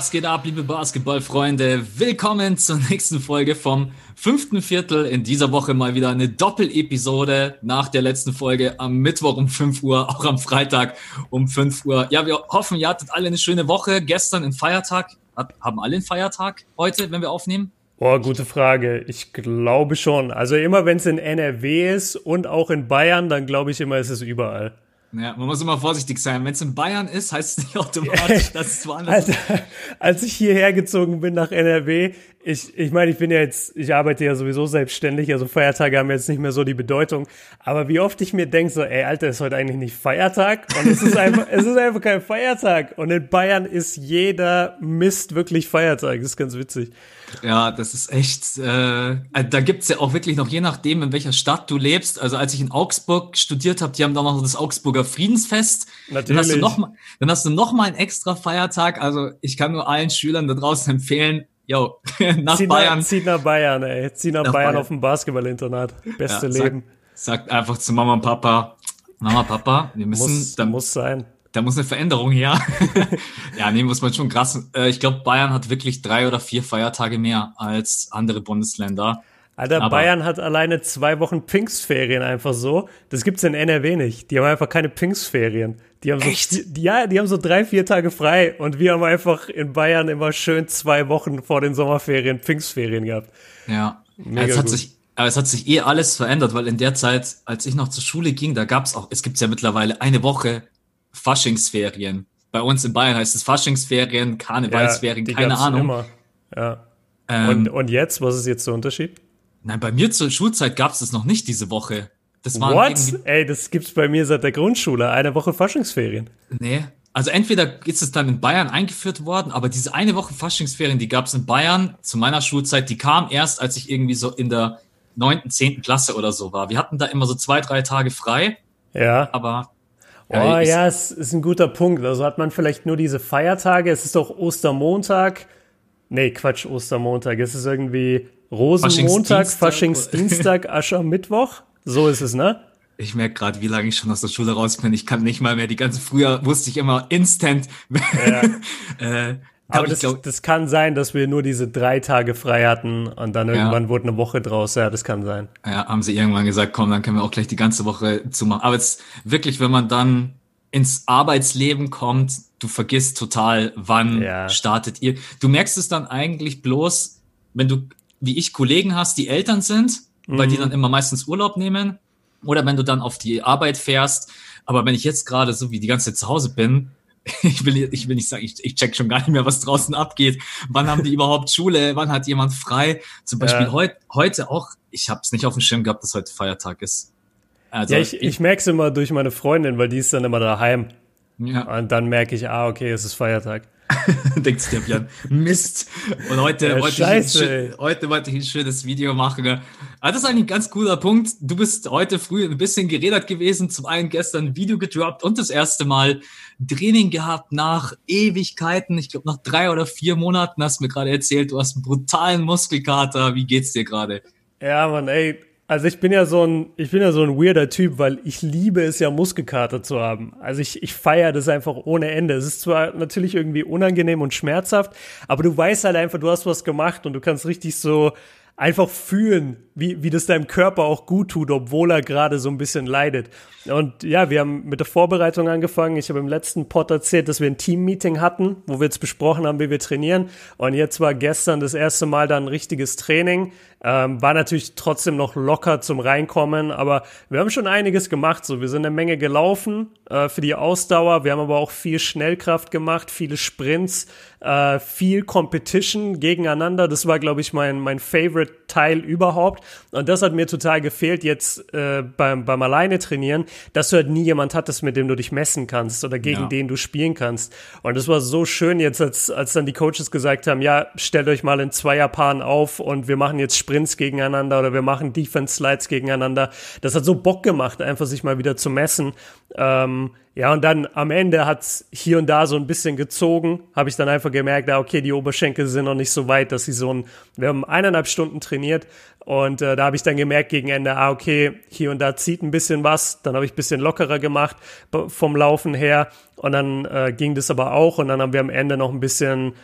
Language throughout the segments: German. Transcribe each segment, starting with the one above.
Was geht ab, liebe Basketballfreunde? Willkommen zur nächsten Folge vom fünften Viertel. In dieser Woche mal wieder eine Doppel-Episode nach der letzten Folge am Mittwoch um 5 Uhr, auch am Freitag um 5 Uhr. Ja, wir hoffen, ihr hattet alle eine schöne Woche. Gestern ein Feiertag. Haben alle einen Feiertag heute, wenn wir aufnehmen? Boah, gute Frage. Ich glaube schon. Also immer, wenn es in NRW ist und auch in Bayern, dann glaube ich immer, ist es überall. Ja, man muss immer vorsichtig sein. Wenn es in Bayern ist, heißt es nicht automatisch, dass es woanders ist. Als ich hierher gezogen bin nach NRW, ich meine, ich arbeite ja sowieso selbstständig, also Feiertage haben jetzt nicht mehr so die Bedeutung. Aber wie oft ich mir denke so, ey, Alter, ist heute eigentlich nicht Feiertag? Und es ist einfach kein Feiertag. Und in Bayern ist jeder Mist wirklich Feiertag. Das ist ganz witzig. Ja, das ist echt, da gibt's ja auch wirklich noch, je nachdem, in welcher Stadt du lebst. Also als ich in Augsburg studiert habe, die haben da noch das Augsburger Friedensfest. Natürlich. Dann hast du noch mal einen extra Feiertag. Also ich kann nur allen Schülern da draußen empfehlen, yo, Bayern. Zieht nach Bayern, ey. Zieht nach Bayern auf dem Basketballinternat. Beste Leben. Sagt einfach zu Mama und Papa, wir müssen, muss sein. Da muss eine Veränderung her. Ja, nee, muss man schon krass. Ich glaube, Bayern hat wirklich 3 oder 4 Feiertage mehr als andere Bundesländer. Alter, aber Bayern hat alleine 2 Wochen Pfingstferien einfach so. Das gibt's in NRW nicht. Die haben einfach keine Pfingstferien. Die haben die haben so 3-4 Tage frei. Und wir haben einfach in Bayern immer schön 2 Wochen vor den Sommerferien Pfingstferien gehabt. Ja, es hat sich eh alles verändert, weil in der Zeit, als ich noch zur Schule ging, es gibt's ja mittlerweile eine Woche Faschingsferien. Bei uns in Bayern heißt es Faschingsferien, Karnevalsferien, ja, keine Ahnung. Immer. Ja. Und jetzt? Was ist jetzt der Unterschied? Nein, bei mir zur Schulzeit gab es das noch nicht diese Woche. Das waren What? Ey, das gibt's bei mir seit der Grundschule. Eine Woche Faschingsferien. Nee. Also entweder ist es dann in Bayern eingeführt worden, aber diese eine Woche Faschingsferien, die gab es in Bayern zu meiner Schulzeit, die kam erst, als ich irgendwie so in der 9., 10. Klasse oder so war. Wir hatten da immer so 2-3 Tage frei. Ja. Aber es ist ein guter Punkt. Also hat man vielleicht nur diese Feiertage. Es ist doch Ostermontag. Nee, Quatsch, Ostermontag. Es ist irgendwie Rosenmontag, Faschingsdienstag, Aschermittwoch. So ist es, ne? Ich merke gerade, wie lange ich schon aus der Schule raus bin. Ich kann nicht mal mehr früher wusste ich immer instant. Ja. Aber das kann sein, dass wir nur diese 3 Tage frei hatten und dann irgendwann wurde eine Woche draus. Ja, das kann sein. Ja, haben sie irgendwann gesagt, komm, dann können wir auch gleich die ganze Woche zumachen. Aber jetzt wirklich, wenn man dann ins Arbeitsleben kommt, du vergisst total, wann startet ihr. Du merkst es dann eigentlich bloß, wenn du, wie ich, Kollegen hast, die Eltern sind, weil die dann immer meistens Urlaub nehmen. Oder wenn du dann auf die Arbeit fährst. Aber wenn ich jetzt gerade so wie die ganze Zeit zu Hause bin, ich will nicht sagen, ich check schon gar nicht mehr, was draußen abgeht. Wann haben die überhaupt Schule? Wann hat jemand frei? Zum Beispiel heute auch, ich habe es nicht auf dem Schirm gehabt, dass heute Feiertag ist. Also, ja, ich merke es immer durch meine Freundin, weil die ist dann immer daheim. Ja. Und dann merke ich, okay, es ist Feiertag. Denkst du dir, Jan, Mist. Und heute wollte ich ein schönes Video machen. Aber das ist eigentlich ein ganz cooler Punkt. Du bist heute früh ein bisschen geredet gewesen. Zum einen gestern ein Video gedroppt und das erste Mal Training gehabt nach Ewigkeiten. Ich glaube, nach 3 oder 4 Monaten hast du mir gerade erzählt, du hast einen brutalen Muskelkater. Wie geht's dir gerade? Ja, Mann, ey. Also ich bin ja so ein weirder Typ, weil ich liebe es ja, Muskelkater zu haben. Also ich feiere das einfach ohne Ende. Es ist zwar natürlich irgendwie unangenehm und schmerzhaft, aber du weißt halt einfach, du hast was gemacht und du kannst richtig so einfach fühlen, wie das deinem Körper auch gut tut, obwohl er gerade so ein bisschen leidet. Und ja, wir haben mit der Vorbereitung angefangen. Ich habe im letzten Pod erzählt, dass wir ein Team-Meeting hatten, wo wir jetzt besprochen haben, wie wir trainieren. Und jetzt war gestern das erste Mal dann ein richtiges Training. War natürlich trotzdem noch locker zum Reinkommen, aber wir haben schon einiges gemacht. So, wir sind eine Menge gelaufen für die Ausdauer. Wir haben aber auch viel Schnellkraft gemacht, viele Sprints, viel Competition gegeneinander. Das war, glaube ich, mein Favorite-Teil überhaupt. Und das hat mir total gefehlt jetzt beim alleine trainieren, dass du halt nie jemand hattest, mit dem du dich messen kannst oder gegen den du spielen kannst. Und das war so schön jetzt, als dann die Coaches gesagt haben, ja, stellt euch mal in Zweierpaaren auf und wir machen jetzt Sprints gegeneinander oder wir machen Defense-Slides gegeneinander. Das hat so Bock gemacht, einfach sich mal wieder zu messen. Ja, und dann am Ende hat's hier und da so ein bisschen gezogen, habe ich dann einfach gemerkt, okay, die Oberschenkel sind noch nicht so weit, dass sie wir haben 1,5 Stunden trainiert und da habe ich dann gemerkt gegen Ende, okay, hier und da zieht ein bisschen was, dann habe ich ein bisschen lockerer gemacht vom Laufen her und dann ging das aber auch und dann haben wir am Ende noch ein bisschen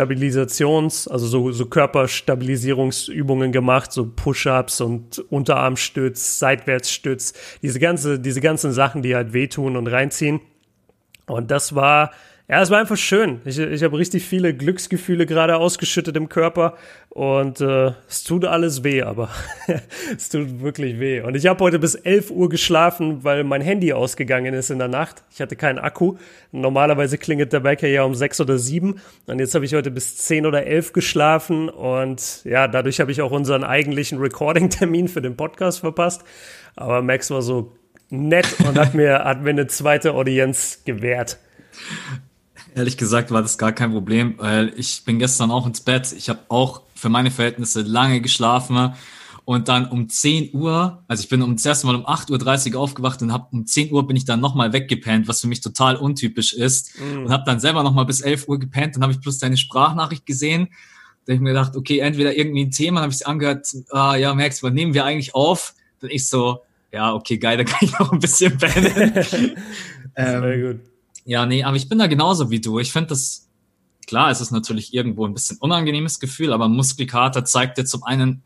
also so Körperstabilisierungsübungen gemacht, so Push-Ups und Unterarmstütz, Seitwärtsstütz, diese ganzen Sachen, die halt wehtun und reinziehen. Und es war einfach schön. Ich habe richtig viele Glücksgefühle gerade ausgeschüttet im Körper und es tut alles weh, aber es tut wirklich weh. Und ich habe heute bis 11 Uhr geschlafen, weil mein Handy ausgegangen ist in der Nacht. Ich hatte keinen Akku. Normalerweise klingelt der Wecker ja um 6 oder 7 und jetzt habe ich heute bis 10 oder 11 geschlafen und ja, dadurch habe ich auch unseren eigentlichen Recording-Termin für den Podcast verpasst. Aber Max war so nett und hat mir eine zweite Audienz gewährt. Ehrlich gesagt war das gar kein Problem, weil ich bin gestern auch ins Bett. Ich habe auch für meine Verhältnisse lange geschlafen und dann um 10 Uhr, also ich bin das erste Mal um 8.30 Uhr aufgewacht und um 10 Uhr bin ich dann nochmal weggepennt, was für mich total untypisch ist und habe dann selber nochmal bis 11 Uhr gepennt. Dann habe ich plus deine Sprachnachricht gesehen. Da habe ich mir gedacht, okay, entweder irgendwie ein Thema, dann habe ich es angehört, ja Max, was nehmen wir eigentlich auf? Dann ich so, ja okay, geil, dann kann ich noch ein bisschen pennen. Sehr gut. Ja, nee, aber ich bin da genauso wie du. Ich finde das, klar, es ist natürlich irgendwo ein bisschen unangenehmes Gefühl, aber Muskelkater zeigt dir zum einen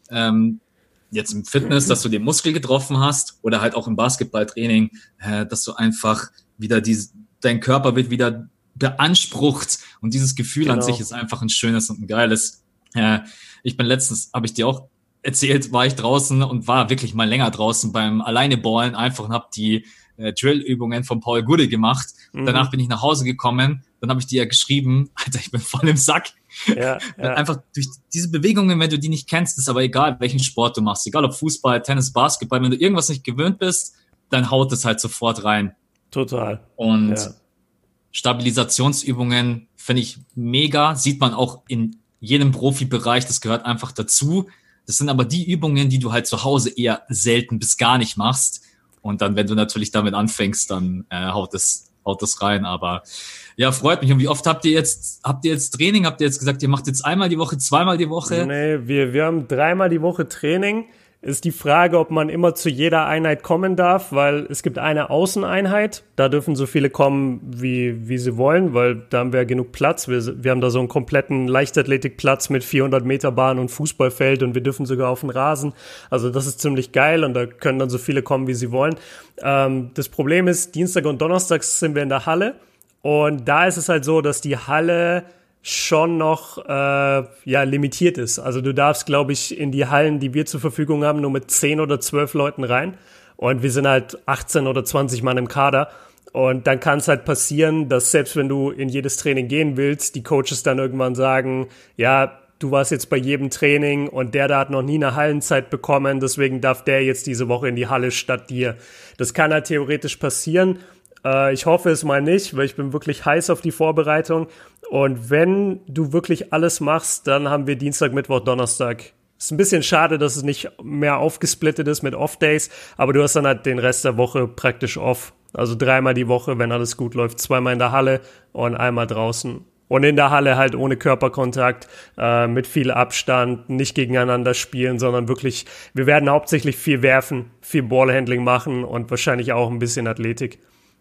jetzt im Fitness, dass du den Muskel getroffen hast oder halt auch im Basketballtraining, dass du einfach wieder dein Körper wird wieder beansprucht und dieses Gefühl an sich ist einfach ein schönes und ein geiles. Ich bin letztens, habe ich dir auch erzählt, war ich draußen und war wirklich mal länger draußen beim Alleineballen einfach und habe die Drill-Übungen von Paul Gude gemacht. Danach bin ich nach Hause gekommen, dann habe ich dir ja geschrieben, Alter, ich bin voll im Sack. Ja. Einfach durch diese Bewegungen, wenn du die nicht kennst, ist aber egal, welchen Sport du machst, egal ob Fußball, Tennis, Basketball, wenn du irgendwas nicht gewöhnt bist, dann haut es halt sofort rein. Total. Und Stabilisationsübungen finde ich mega, sieht man auch in jedem Profibereich, das gehört einfach dazu. Das sind aber die Übungen, die du halt zu Hause eher selten bis gar nicht machst. Und dann, wenn du natürlich damit anfängst, dann haut das rein. Aber ja, freut mich. Und wie oft habt ihr jetzt Training? Habt ihr jetzt gesagt, ihr macht jetzt einmal die Woche, zweimal die Woche? Nee, wir haben 3-mal die Woche Training. Ist die Frage, ob man immer zu jeder Einheit kommen darf, weil es gibt eine Außeneinheit. Da dürfen so viele kommen, wie sie wollen, weil da haben wir genug Platz. Wir haben da so einen kompletten Leichtathletikplatz mit 400 Meter Bahn und Fußballfeld und wir dürfen sogar auf den Rasen. Also das ist ziemlich geil und da können dann so viele kommen, wie sie wollen. Das Problem ist, Dienstag und Donnerstags sind wir in der Halle und da ist es halt so, dass die Halle schon noch limitiert ist. Also du darfst, glaube ich, in die Hallen, die wir zur Verfügung haben, nur mit 10 oder 12 Leuten rein. Und wir sind halt 18 oder 20 Mann im Kader. Und dann kann es halt passieren, dass selbst wenn du in jedes Training gehen willst, die Coaches dann irgendwann sagen, ja, du warst jetzt bei jedem Training und der da hat noch nie eine Hallenzeit bekommen, deswegen darf der jetzt diese Woche in die Halle statt dir. Das kann halt theoretisch passieren. Ich hoffe es mal nicht, weil ich bin wirklich heiß auf die Vorbereitung. Und wenn du wirklich alles machst, dann haben wir Dienstag, Mittwoch, Donnerstag. Ist ein bisschen schade, dass es nicht mehr aufgesplittet ist mit Off-Days, aber du hast dann halt den Rest der Woche praktisch off. Also 3-mal die Woche, wenn alles gut läuft, 2-mal in der Halle und 1-mal draußen. Und in der Halle halt ohne Körperkontakt, mit viel Abstand, nicht gegeneinander spielen, sondern wirklich, wir werden hauptsächlich viel werfen, viel Ballhandling machen und wahrscheinlich auch ein bisschen Athletik.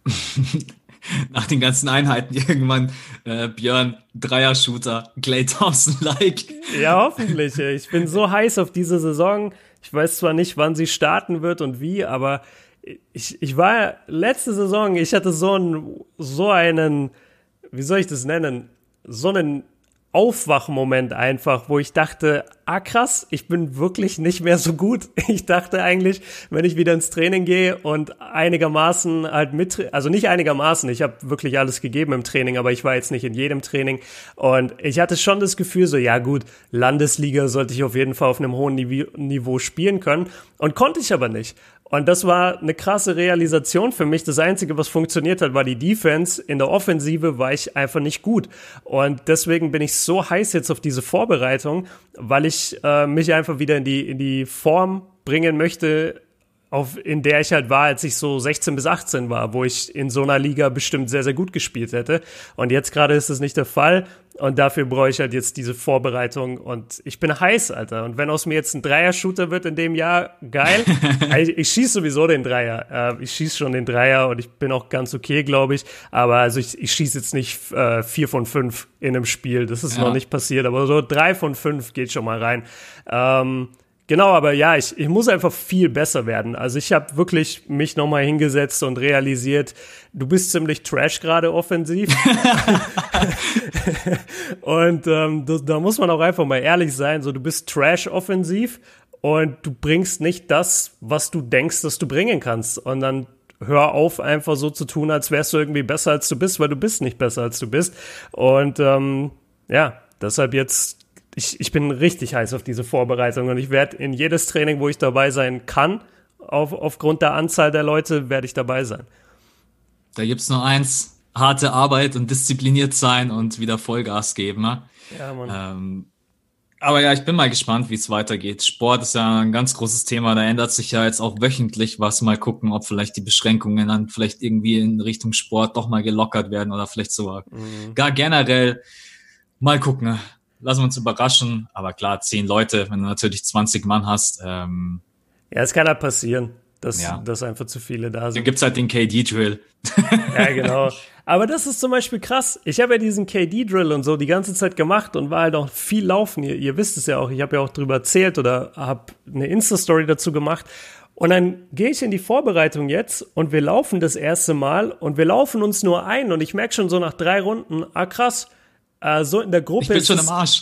Nach den ganzen Einheiten irgendwann Björn, Dreier-Shooter, Klay Thompson-like. Ja, hoffentlich. Ich bin so heiß auf diese Saison. Ich weiß zwar nicht, wann sie starten wird und wie, aber ich war letzte Saison, ich hatte so einen, wie soll ich das nennen, so einen Aufwachmoment einfach, wo ich dachte, krass, ich bin wirklich nicht mehr so gut. Ich dachte eigentlich, wenn ich wieder ins Training gehe und einigermaßen halt also nicht einigermaßen, ich habe wirklich alles gegeben im Training, aber ich war jetzt nicht in jedem Training und ich hatte schon das Gefühl so, ja gut, Landesliga sollte ich auf jeden Fall auf einem hohen Niveau spielen können und konnte ich aber nicht. Und das war eine krasse Realisation für mich. Das Einzige, was funktioniert hat, war die Defense. In der Offensive war ich einfach nicht gut. Und deswegen bin ich so heiß jetzt auf diese Vorbereitung, weil ich mich einfach wieder in die Form bringen möchte, in der ich halt war, als ich so 16 bis 18 war, wo ich in so einer Liga bestimmt sehr, sehr gut gespielt hätte. Und jetzt gerade ist das nicht der Fall. Und dafür brauche ich halt jetzt diese Vorbereitung. Und ich bin heiß, Alter. Und wenn aus mir jetzt ein Dreier-Shooter wird in dem Jahr, geil. Ich schieße sowieso den Dreier. Ich schieße schon den Dreier und ich bin auch ganz okay, glaube ich. Aber also ich schieße jetzt nicht 4 von 5 in einem Spiel. Das ist noch nicht passiert. Aber so 3 von 5 geht schon mal rein. Genau, aber ja, ich muss einfach viel besser werden. Also ich habe wirklich mich nochmal hingesetzt und realisiert, du bist ziemlich trash gerade offensiv. Und da muss man auch einfach mal ehrlich sein, so du bist trash offensiv und du bringst nicht das, was du denkst, dass du bringen kannst. Und dann hör auf, einfach so zu tun, als wärst du irgendwie besser, als du bist, weil du bist nicht besser, als du bist. Und deshalb jetzt ich bin richtig heiß auf diese Vorbereitung und ich werde in jedes Training, wo ich dabei sein kann, aufgrund der Anzahl der Leute, werde ich dabei sein. Da gibt's nur eins, harte Arbeit und diszipliniert sein und wieder Vollgas geben. Ne? Ja, Mann. Aber ja, ich bin mal gespannt, wie es weitergeht. Sport ist ja ein ganz großes Thema, da ändert sich ja jetzt auch wöchentlich was. Mal gucken, ob vielleicht die Beschränkungen dann vielleicht irgendwie in Richtung Sport doch mal gelockert werden oder vielleicht sogar gar generell. Mal gucken, ne? Lassen wir uns überraschen, aber klar, 10 Leute, wenn du natürlich 20 Mann hast. Ja, es kann halt passieren, dass einfach zu viele da sind. Dann gibt's halt den KD-Drill. Ja, genau. Aber das ist zum Beispiel krass. Ich habe ja diesen KD-Drill und so die ganze Zeit gemacht und war halt auch viel laufen. Ihr wisst es ja auch, ich habe ja auch drüber erzählt oder habe eine Insta-Story dazu gemacht. Und dann gehe ich in die Vorbereitung jetzt und wir laufen das erste Mal und wir laufen uns nur ein und ich merke schon so nach 3 Runden, krass, so in der Gruppe. Ich bin schon am Arsch.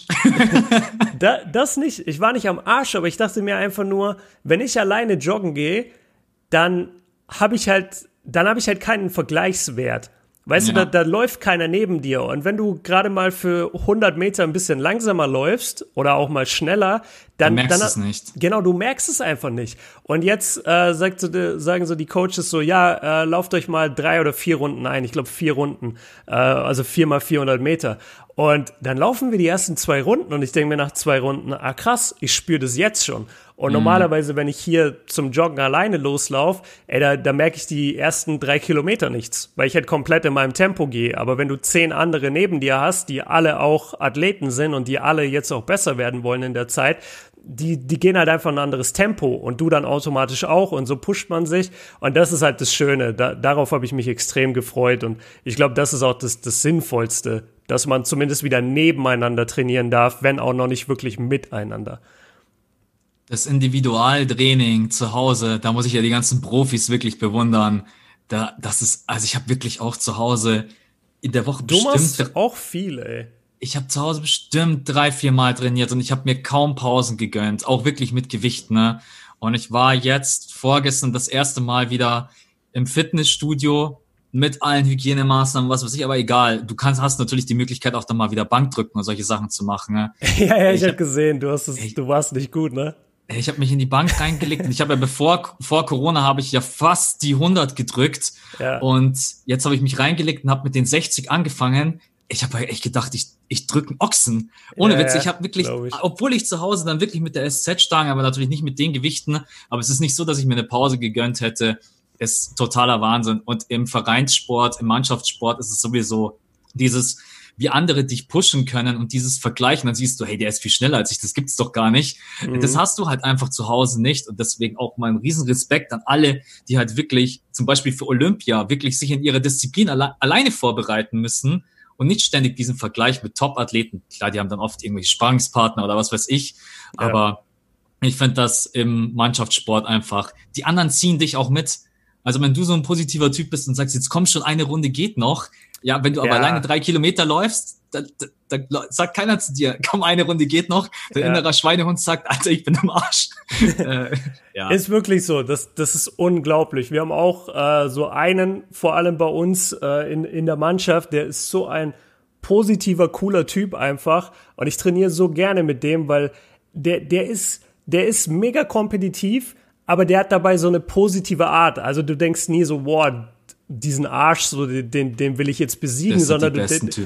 Das nicht. Ich war nicht am Arsch, aber ich dachte mir einfach nur, wenn ich alleine joggen gehe, dann habe ich halt keinen Vergleichswert. Weißt du, da läuft keiner neben dir. Und wenn du gerade mal für 100 Meter ein bisschen langsamer läufst oder auch mal schneller, dann merkst du es nicht. Genau, du merkst es einfach nicht. Und jetzt sagen so die Coaches so, lauft euch mal 3 oder 4 Runden ein. Ich glaube 4 Runden, also 4 mal 400 Meter. Und dann laufen wir die ersten 2 Runden und ich denke mir nach 2 Runden, krass, ich spüre das jetzt schon. Und normalerweise, wenn ich hier zum Joggen alleine loslaufe, da merke ich die ersten 3 Kilometer nichts, weil ich halt komplett in meinem Tempo gehe. Aber wenn du 10 andere neben dir hast, die alle auch Athleten sind und die alle jetzt auch besser werden wollen in der Zeit, die gehen halt einfach ein anderes Tempo und du dann automatisch auch und so pusht man sich und das ist halt das Schöne, darauf habe ich mich extrem gefreut und ich glaube, das ist auch das Sinnvollste, dass man zumindest wieder nebeneinander trainieren darf, wenn auch noch nicht wirklich miteinander. Das Individualtraining zu Hause, da muss ich ja die ganzen Profis wirklich bewundern. Also ich habe wirklich auch zu Hause in der Woche bestimmt... Du machst auch viel, ey. Ich habe zu Hause bestimmt 3-4 Mal trainiert und ich habe mir kaum Pausen gegönnt, auch wirklich mit Gewicht, ne? Und ich war jetzt vorgestern das erste Mal wieder im Fitnessstudio mit allen Hygienemaßnahmen, was weiß ich, aber egal. Du hast natürlich die Möglichkeit auch dann mal wieder Bankdrücken und solche Sachen zu machen, ne? Ja, ich habe gesehen, du warst nicht gut, ne? Ich habe mich in die Bank reingelegt und ich habe ja vor Corona habe ich ja fast die 100 gedrückt und jetzt habe ich mich reingelegt und habe mit den 60 angefangen. Ich habe echt gedacht, ich drücke einen Ochsen. Ohne Witz, ich habe wirklich, obwohl ich zu Hause dann wirklich mit der SZ-Stange, aber natürlich nicht mit den Gewichten, aber es ist nicht so, dass ich mir eine Pause gegönnt hätte. Ist totaler Wahnsinn. Und im Vereinssport, im Mannschaftssport ist es sowieso dieses, wie andere dich pushen können und dieses Vergleichen, dann siehst du, hey, der ist viel schneller als ich, das gibt's doch gar nicht. Das hast du halt einfach zu Hause nicht und deswegen auch mal einen riesen Respekt an alle, die halt wirklich, zum Beispiel für Olympia, wirklich sich in ihrer Disziplin alleine vorbereiten müssen und nicht ständig diesen Vergleich mit Top-Athleten. Klar, die haben dann oft irgendwelche Sparringspartner oder was weiß ich, aber ich finde das im Mannschaftssport einfach, die anderen ziehen dich auch mit. Also wenn du so ein positiver Typ bist und sagst, jetzt komm schon, eine Runde geht noch, ja, wenn du aber alleine 3 Kilometer läufst, da sagt keiner zu dir, komm, eine Runde geht noch. Der innere Schweinehund sagt, Alter, ich bin im Arsch. Ist wirklich so, das ist unglaublich. Wir haben auch so einen, vor allem bei uns in der Mannschaft, der ist so ein positiver, cooler Typ einfach und ich trainiere so gerne mit dem, weil der ist mega kompetitiv, aber der hat dabei so eine positive Art. Also du denkst nie so, wow, diesen Arsch, so den will ich jetzt besiegen, sondern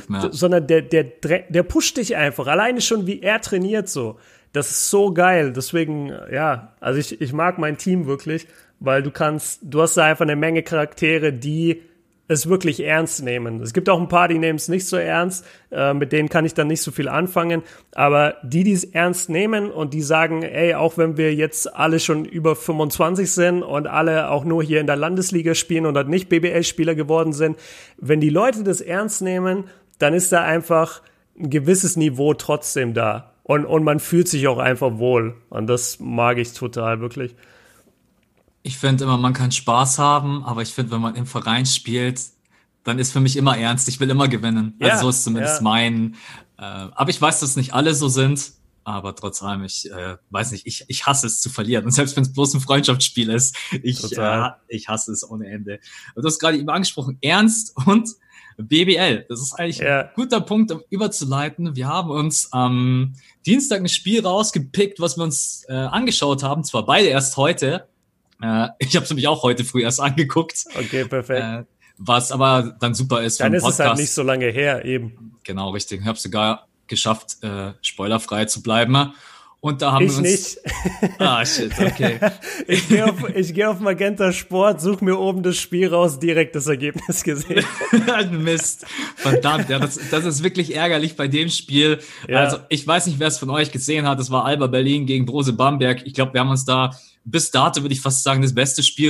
der pusht dich einfach. Alleine schon, wie er trainiert so. Das ist so geil. Deswegen, also ich mag mein Team wirklich weil du hast da einfach eine Menge Charaktere, die es wirklich ernst nehmen. Es gibt auch ein paar, die nehmen es nicht so ernst, mit denen kann ich dann nicht so viel anfangen, aber die es ernst nehmen und die sagen, ey, auch wenn wir jetzt alle schon über 25 sind und alle auch nur hier in der Landesliga spielen und halt nicht BBL-Spieler geworden sind, wenn die Leute das ernst nehmen, dann ist da einfach ein gewisses Niveau trotzdem da und man fühlt sich auch einfach wohl und das mag ich total, wirklich. Ich finde immer, man kann Spaß haben, aber ich finde, wenn man im Verein spielt, dann ist für mich immer ernst. Ich will immer gewinnen. Ja, also so ist zumindest mein. Aber ich weiß, dass nicht alle so sind. Aber trotz allem, ich weiß nicht, ich hasse es zu verlieren. Und selbst wenn es bloß ein Freundschaftsspiel ist, ich hasse es ohne Ende. Und du hast gerade eben angesprochen, Ernst und BBL. Das ist eigentlich ein guter Punkt, um überzuleiten. Wir haben uns am Dienstag ein Spiel rausgepickt, was wir uns angeschaut haben. Zwar beide erst heute. Ich habe es nämlich auch heute früh erst angeguckt. Okay, perfekt. Was aber dann super ist. Dann ist Podcast. Es halt nicht so lange her, eben. Genau, richtig. Ich habe sogar geschafft, spoilerfrei zu bleiben. Und da haben wir uns... nicht. Shit, okay. Ich geh auf Magenta Sport, suche mir oben das Spiel raus, direkt das Ergebnis gesehen. Mist. Verdammt, ja, das ist wirklich ärgerlich bei dem Spiel. Ja. Also ich weiß nicht, wer es von euch gesehen hat. Das war Alba Berlin gegen Brose Bamberg. Ich glaube, wir haben uns da bis dato, würde ich fast sagen, das beste Spiel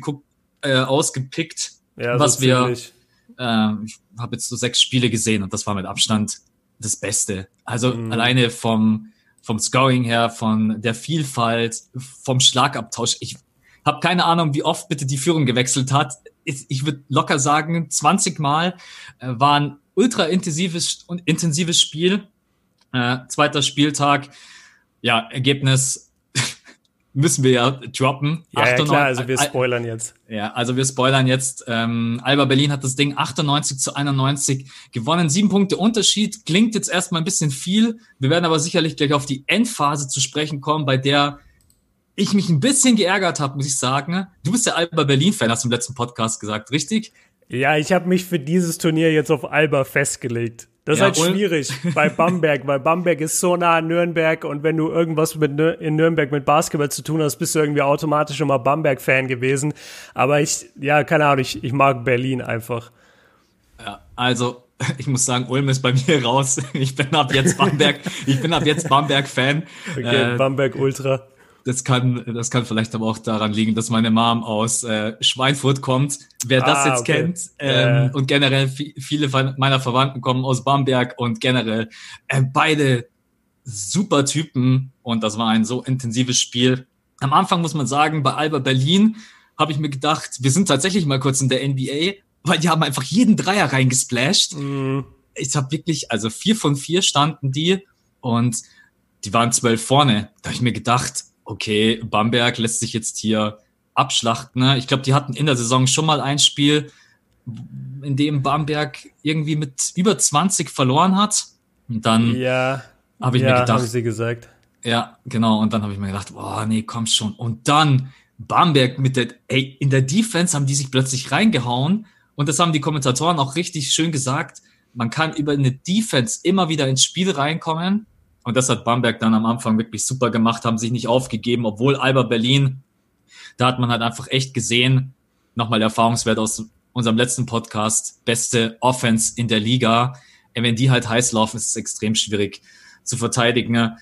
ausgepickt, ja, was so wir, ich habe jetzt so 6 Spiele gesehen und das war mit Abstand das Beste. Also alleine vom Scoring her, von der Vielfalt, vom Schlagabtausch. Ich habe keine Ahnung, wie oft bitte die Führung gewechselt hat. Ich würde locker sagen, 20 Mal. War ein ultra intensives Spiel. Zweiter Spieltag. Ja, Ergebnis müssen wir ja droppen. Ja, klar, also wir spoilern jetzt. Ja, also wir spoilern jetzt. Alba Berlin hat das Ding 98-91 gewonnen. 7 Punkte Unterschied. Klingt jetzt erstmal ein bisschen viel. Wir werden aber sicherlich gleich auf die Endphase zu sprechen kommen, bei der ich mich ein bisschen geärgert habe, muss ich sagen. Du bist der Alba Berlin-Fan, hast du im letzten Podcast gesagt, richtig? Ja, ich habe mich für dieses Turnier jetzt auf Alba festgelegt. Das ist halt schwierig bei Bamberg, weil Bamberg ist so nah an Nürnberg und wenn du irgendwas in Nürnberg mit Basketball zu tun hast, bist du irgendwie automatisch schon mal Bamberg-Fan gewesen. Aber keine Ahnung, ich mag Berlin einfach. Ja, also ich muss sagen, Ulm ist bei mir raus. Ich bin ab jetzt Bamberg-Fan. Okay, Bamberg Ultra. Das kann vielleicht aber auch daran liegen, dass meine Mom aus Schweinfurt kommt. Wer das jetzt kennt, und generell viele meiner Verwandten kommen aus Bamberg und generell beide super Typen und das war ein so intensives Spiel. Am Anfang muss man sagen, bei Alba Berlin habe ich mir gedacht, wir sind tatsächlich mal kurz in der NBA, weil die haben einfach jeden Dreier reingesplasht. Ich habe wirklich, also 4 von 4 standen die und die waren 12 vorne. Da habe ich mir gedacht, okay, Bamberg lässt sich jetzt hier abschlachten. Ne? Ich glaube, die hatten in der Saison schon mal ein Spiel, in dem Bamberg irgendwie mit über 20 verloren hat. Und dann habe ich mir gedacht, haben sie gesagt. Ja, genau. Und dann habe ich mir gedacht, oh nee, komm schon. Und dann Bamberg in der Defense haben die sich plötzlich reingehauen. Und das haben die Kommentatoren auch richtig schön gesagt. Man kann über eine Defense immer wieder ins Spiel reinkommen. Und das hat Bamberg dann am Anfang wirklich super gemacht, haben sich nicht aufgegeben, obwohl Alba Berlin, da hat man halt einfach echt gesehen, nochmal Erfahrungswert aus unserem letzten Podcast, beste Offense in der Liga. Wenn die halt heiß laufen, ist es extrem schwierig zu verteidigen.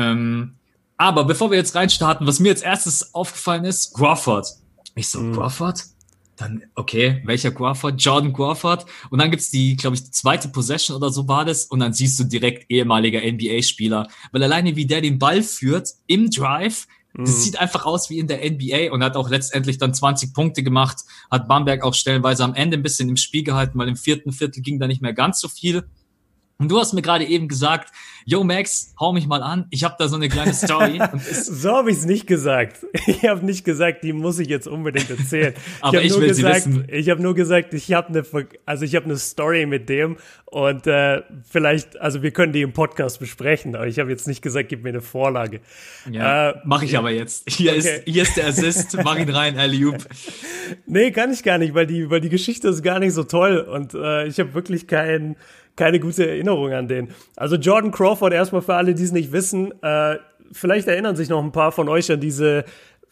Aber bevor wir jetzt reinstarten, was mir als erstes aufgefallen ist, Crawford. Ich so, Crawford? Dann, okay, welcher Crawford? Jordan Crawford. Und dann gibt's die, glaube ich, die zweite Possession oder so war das. Und dann siehst du direkt ehemaliger NBA-Spieler. Weil alleine wie der den Ball führt im Drive, das sieht einfach aus wie in der NBA und hat auch letztendlich dann 20 Punkte gemacht. Hat Bamberg auch stellenweise am Ende ein bisschen im Spiel gehalten, weil im 4. Viertel ging da nicht mehr ganz so viel. Und du hast mir gerade eben gesagt, yo Max, hau mich mal an, ich habe da so eine kleine Story. So habe ich es nicht gesagt. Ich habe nicht gesagt, die muss ich jetzt unbedingt erzählen. Aber ich will sie wissen. Ich habe nur gesagt, ich habe eine Story mit dem und vielleicht, also wir können die im Podcast besprechen, aber ich habe jetzt nicht gesagt, gib mir eine Vorlage. Ja, mache ich aber jetzt. Hier ist der Assist, mach ihn rein, Alley-oop. Nee, kann ich gar nicht, weil die Geschichte ist gar nicht so toll und ich habe wirklich keine gute Erinnerung an den. Also Jordan Crawford, erstmal für alle, die es nicht wissen, vielleicht erinnern sich noch ein paar von euch an diese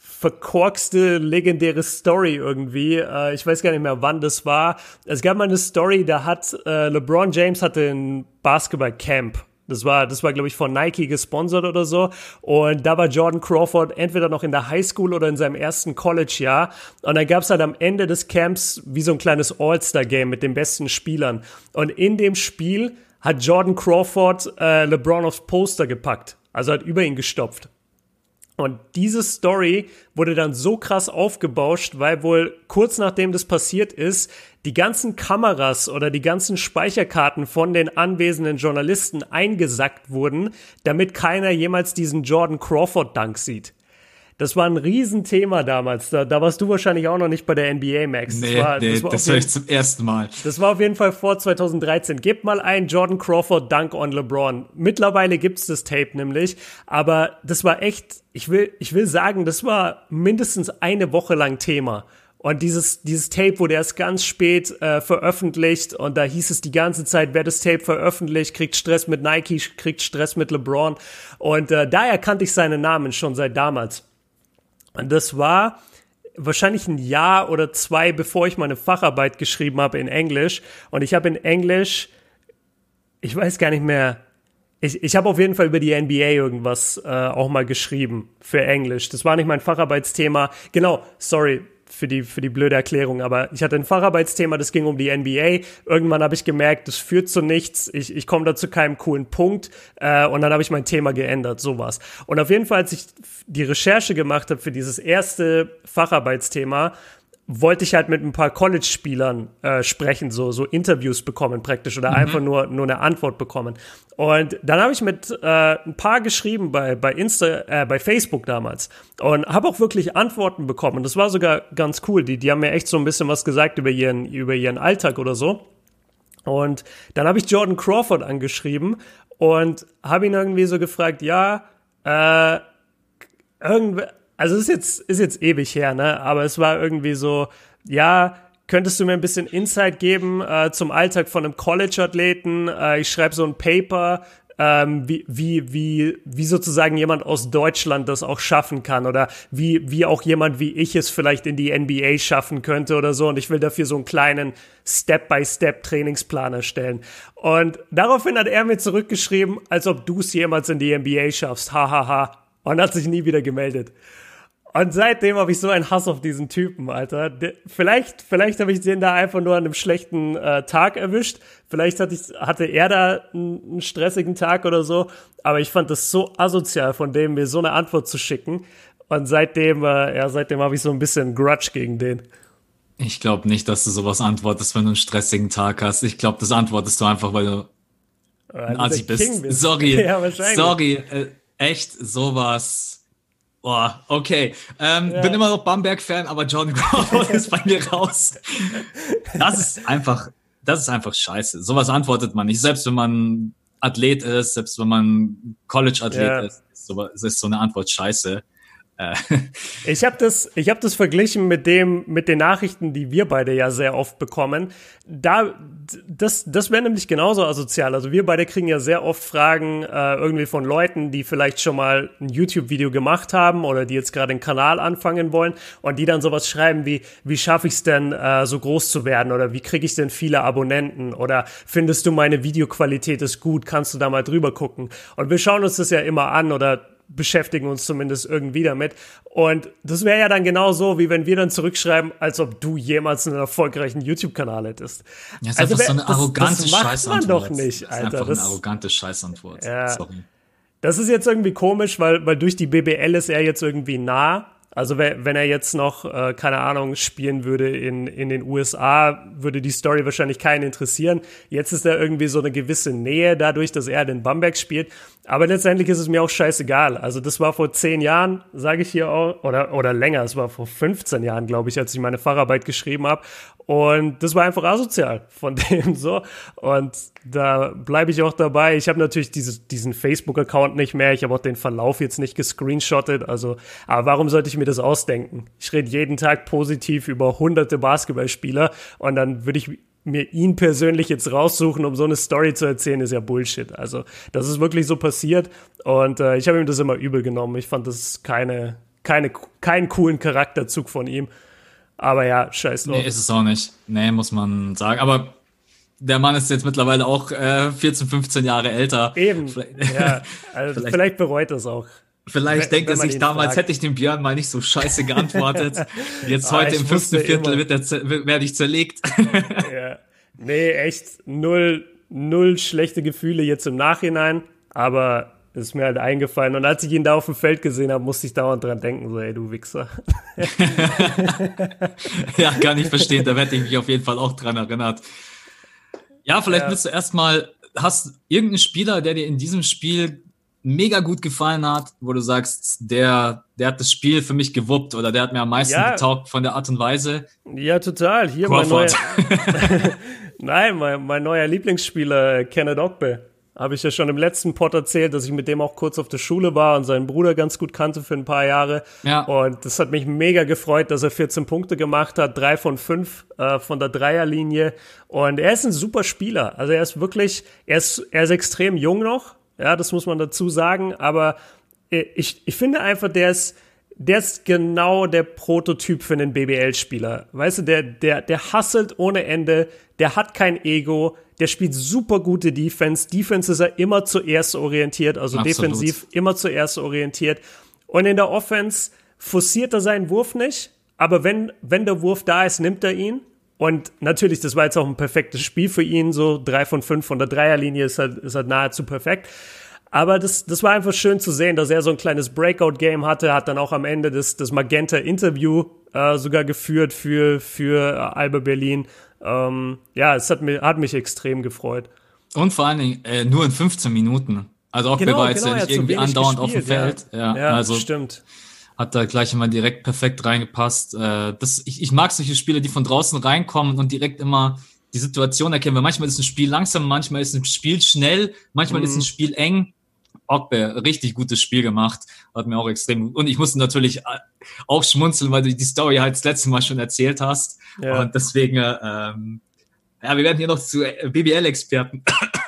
verkorkste, legendäre Story irgendwie. Ich weiß gar nicht mehr, wann das war. Es gab mal eine Story, da hat LeBron James hatte ein Basketballcamp. Das war, glaube ich, von Nike gesponsert oder so. Und da war Jordan Crawford entweder noch in der Highschool oder in seinem ersten College-Jahr. Und dann gab es halt am Ende des Camps wie so ein kleines All-Star-Game mit den besten Spielern. Und in dem Spiel hat Jordan Crawford LeBron aufs Poster gepackt. Also hat über ihn gestopft. Und diese Story wurde dann so krass aufgebauscht, weil wohl kurz nachdem das passiert ist, die ganzen Kameras oder die ganzen Speicherkarten von den anwesenden Journalisten eingesackt wurden, damit keiner jemals diesen Jordan Crawford-Dunk sieht. Das war ein Riesenthema damals. Da warst du wahrscheinlich auch noch nicht bei der NBA, Max. Das höre ich zum ersten Mal. Das war auf jeden Fall vor 2013. Gebt mal ein Jordan Crawford Dunk on LeBron. Mittlerweile gibt's das Tape nämlich. Aber das war echt, ich will sagen, das war mindestens eine Woche lang Thema. Und dieses Tape wurde erst ganz spät veröffentlicht und da hieß es die ganze Zeit, wer das Tape veröffentlicht, kriegt Stress mit Nike, kriegt Stress mit LeBron. Und daher kannte ich seinen Namen schon seit damals. Und das war wahrscheinlich ein Jahr oder zwei, bevor ich meine Facharbeit geschrieben habe in Englisch. Und ich habe in Englisch, ich weiß gar nicht mehr, ich habe auf jeden Fall über die NBA irgendwas auch mal geschrieben für Englisch. Das war nicht mein Facharbeitsthema. Genau, sorry für die blöde Erklärung, aber ich hatte ein Facharbeitsthema, das ging um die NBA. Irgendwann habe ich gemerkt, das führt zu nichts, ich komme da zu keinem coolen Punkt und dann habe ich mein Thema geändert, sowas. Und auf jeden Fall, als ich die Recherche gemacht habe für dieses erste Facharbeitsthema, wollte ich halt mit ein paar College-Spielern sprechen, so Interviews bekommen praktisch oder einfach nur eine Antwort bekommen. Und dann habe ich mit ein paar geschrieben bei Facebook damals und habe auch wirklich Antworten bekommen. Das war sogar ganz cool. Die haben mir echt so ein bisschen was gesagt über ihren Alltag oder so. Und dann habe ich Jordan Crawford angeschrieben und habe ihn irgendwie so gefragt, also ist jetzt ewig her, ne? Aber es war irgendwie so, ja, könntest du mir ein bisschen Insight geben zum Alltag von einem College-Athleten? Ich schreibe so ein Paper, wie sozusagen jemand aus Deutschland das auch schaffen kann oder wie auch jemand wie ich es vielleicht in die NBA schaffen könnte oder so. Und ich will dafür so einen kleinen Step-by-Step-Trainingsplan erstellen. Und daraufhin hat er mir zurückgeschrieben, als ob du es jemals in die NBA schaffst. Hahaha. Und hat sich nie wieder gemeldet. Und seitdem habe ich so einen Hass auf diesen Typen, Alter. Vielleicht habe ich den da einfach nur an einem schlechten Tag erwischt. Vielleicht hatte er da einen stressigen Tag oder so. Aber ich fand das so asozial, von dem mir so eine Antwort zu schicken. Und seitdem habe ich so ein bisschen Grudge gegen den. Ich glaube nicht, dass du sowas antwortest, wenn du einen stressigen Tag hast. Ich glaube, das antwortest du einfach, weil du ein Assi bist. Sorry, ja, sorry, echt sowas. Boah, okay. Bin immer noch Bamberg-Fan, aber Jordan Crawford ist bei mir raus. Das ist einfach scheiße. Sowas antwortet man nicht. Selbst wenn man Athlet ist, selbst wenn man College-Athlet ist, ist so eine Antwort scheiße. Ich hab das verglichen mit den Nachrichten, die wir beide ja sehr oft bekommen. Das wäre nämlich genauso asozial. Also wir beide kriegen ja sehr oft Fragen irgendwie von Leuten, die vielleicht schon mal ein YouTube-Video gemacht haben oder die jetzt gerade einen Kanal anfangen wollen und die dann sowas schreiben wie schaffe ich es denn, so groß zu werden oder wie kriege ich denn viele Abonnenten oder findest du meine Videoqualität ist gut, kannst du da mal drüber gucken. Und wir schauen uns das ja immer an oder beschäftigen uns zumindest irgendwie damit. Und das wäre ja dann genau so, wie wenn wir dann zurückschreiben, als ob du jemals einen erfolgreichen YouTube-Kanal hättest. Ja, ist einfach so eine arrogante Scheißantwort. Das macht man doch nicht, Alter. Das ist einfach eine arrogante Scheißantwort. Ja. Sorry. Das ist jetzt irgendwie komisch, weil durch die BBL ist er jetzt irgendwie nah. Also wenn er jetzt noch, keine Ahnung, spielen würde in den USA, würde die Story wahrscheinlich keinen interessieren. Jetzt ist da irgendwie so eine gewisse Nähe dadurch, dass er den Bamberg spielt. Aber letztendlich ist es mir auch scheißegal. Also das war vor 10 Jahren, sage ich hier auch, oder länger. Es war vor 15 Jahren, glaube ich, als ich meine Facharbeit geschrieben habe. Und das war einfach asozial von dem so. Und da bleibe ich auch dabei. Ich habe natürlich diesen Facebook-Account nicht mehr. Ich habe auch den Verlauf jetzt nicht gescreenshottet. Also, aber warum sollte ich mir das ausdenken? Ich rede jeden Tag positiv über hunderte Basketballspieler und dann würde ich mir ihn persönlich jetzt raussuchen, um so eine Story zu erzählen, ist ja Bullshit. Also das ist wirklich so passiert und ich habe ihm das immer übel genommen. Ich fand das keine keinen coolen Charakterzug von ihm. Aber ja, scheiß drauf. Nee, ist es auch nicht. Nee, muss man sagen. Aber der Mann ist jetzt mittlerweile auch 14, 15 Jahre älter. Eben, ja. Also vielleicht bereut er es auch. Vielleicht denkt er sich damals, hätte ich dem Björn mal nicht so scheiße geantwortet. Jetzt heute im 5. Viertel werde ich zerlegt. Ja. Nee, echt null schlechte Gefühle jetzt im Nachhinein. Aber ist mir halt eingefallen. Und als ich ihn da auf dem Feld gesehen habe, musste ich dauernd dran denken, so, ey, du Wichser. Ja, kann ich verstehen. Da werde ich mich auf jeden Fall auch dran erinnert. Ja, vielleicht willst du erstmal, hast irgendeinen Spieler, der dir in diesem Spiel mega gut gefallen hat, wo du sagst, der hat das Spiel für mich gewuppt oder der hat mir am meisten getaugt von der Art und Weise? Ja, total. Hier mein neuer Lieblingsspieler, Kenneth Ogbe. Habe ich ja schon im letzten Pod erzählt, dass ich mit dem auch kurz auf der Schule war und seinen Bruder ganz gut kannte für ein paar Jahre. Ja. Und das hat mich mega gefreut, dass er 14 Punkte gemacht hat, 3 von 5 von der Dreierlinie. Und er ist ein super Spieler. Also er ist extrem jung noch. Ja, das muss man dazu sagen. Aber ich finde einfach, der ist genau der Prototyp für einen BBL-Spieler. Weißt du, der hustelt ohne Ende, der hat kein Ego, der spielt super gute Defense. Defense ist er immer zuerst orientiert, also absolut. Defensiv immer zuerst orientiert. Und in der Offense forciert er seinen Wurf nicht, aber wenn der Wurf da ist, nimmt er ihn. Und natürlich, das war jetzt auch ein perfektes Spiel für ihn, so 3 von 5 von der Dreierlinie ist halt nahezu perfekt. Aber das war einfach schön zu sehen, dass er so ein kleines Breakout-Game hatte, hat dann auch am Ende das Magenta-Interview sogar geführt für Alba Berlin. Ja, es hat mich extrem gefreut. Und vor allen Dingen nur in 15 Minuten. Also auch war jetzt ja nicht irgendwie andauernd auf dem Feld. Ja, also stimmt. Hat da gleich immer direkt perfekt reingepasst. Ich mag solche Spiele, die von draußen reinkommen und direkt immer die Situation erkennen. Weil manchmal ist ein Spiel langsam, manchmal ist ein Spiel schnell, manchmal ist ein Spiel eng. Ogbe, richtig gutes Spiel gemacht, hat mir auch extrem, und ich musste natürlich auch schmunzeln, weil du die Story halt das letzte Mal schon erzählt hast, und deswegen, wir werden hier noch zu BBL-Experten.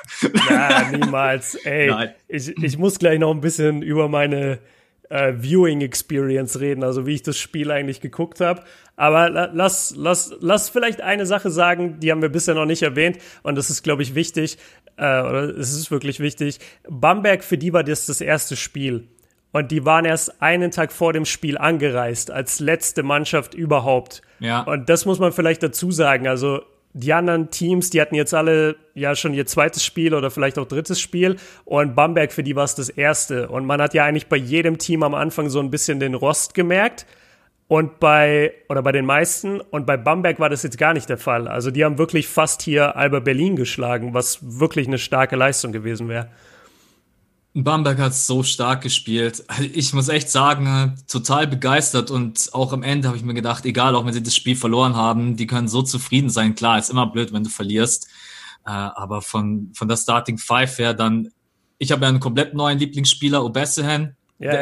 Ja, niemals, ey, ich muss gleich noch ein bisschen über meine Viewing Experience reden, also wie ich das Spiel eigentlich geguckt habe. Aber lass vielleicht eine Sache sagen, die haben wir bisher noch nicht erwähnt, und das ist, glaube ich, wichtig, oder es ist wirklich wichtig. Bamberg, für die war das erste Spiel. Und die waren erst einen Tag vor dem Spiel angereist, als letzte Mannschaft überhaupt. Ja. Und das muss man vielleicht dazu sagen. Also die anderen Teams, die hatten jetzt alle ja schon ihr zweites Spiel oder vielleicht auch drittes Spiel. Und Bamberg, für die war es das erste. Und man hat ja eigentlich bei jedem Team am Anfang so ein bisschen den Rost gemerkt. Und bei den meisten. Und bei Bamberg war das jetzt gar nicht der Fall. Also die haben wirklich fast hier Alba Berlin geschlagen, was wirklich eine starke Leistung gewesen wäre. Bamberg hat so stark gespielt. Ich muss echt sagen, total begeistert, und auch am Ende habe ich mir gedacht, egal, auch wenn sie das Spiel verloren haben, die können so zufrieden sein. Klar, ist immer blöd, wenn du verlierst, aber von der Starting Five her dann, ich habe ja einen komplett neuen Lieblingsspieler, Obesehen.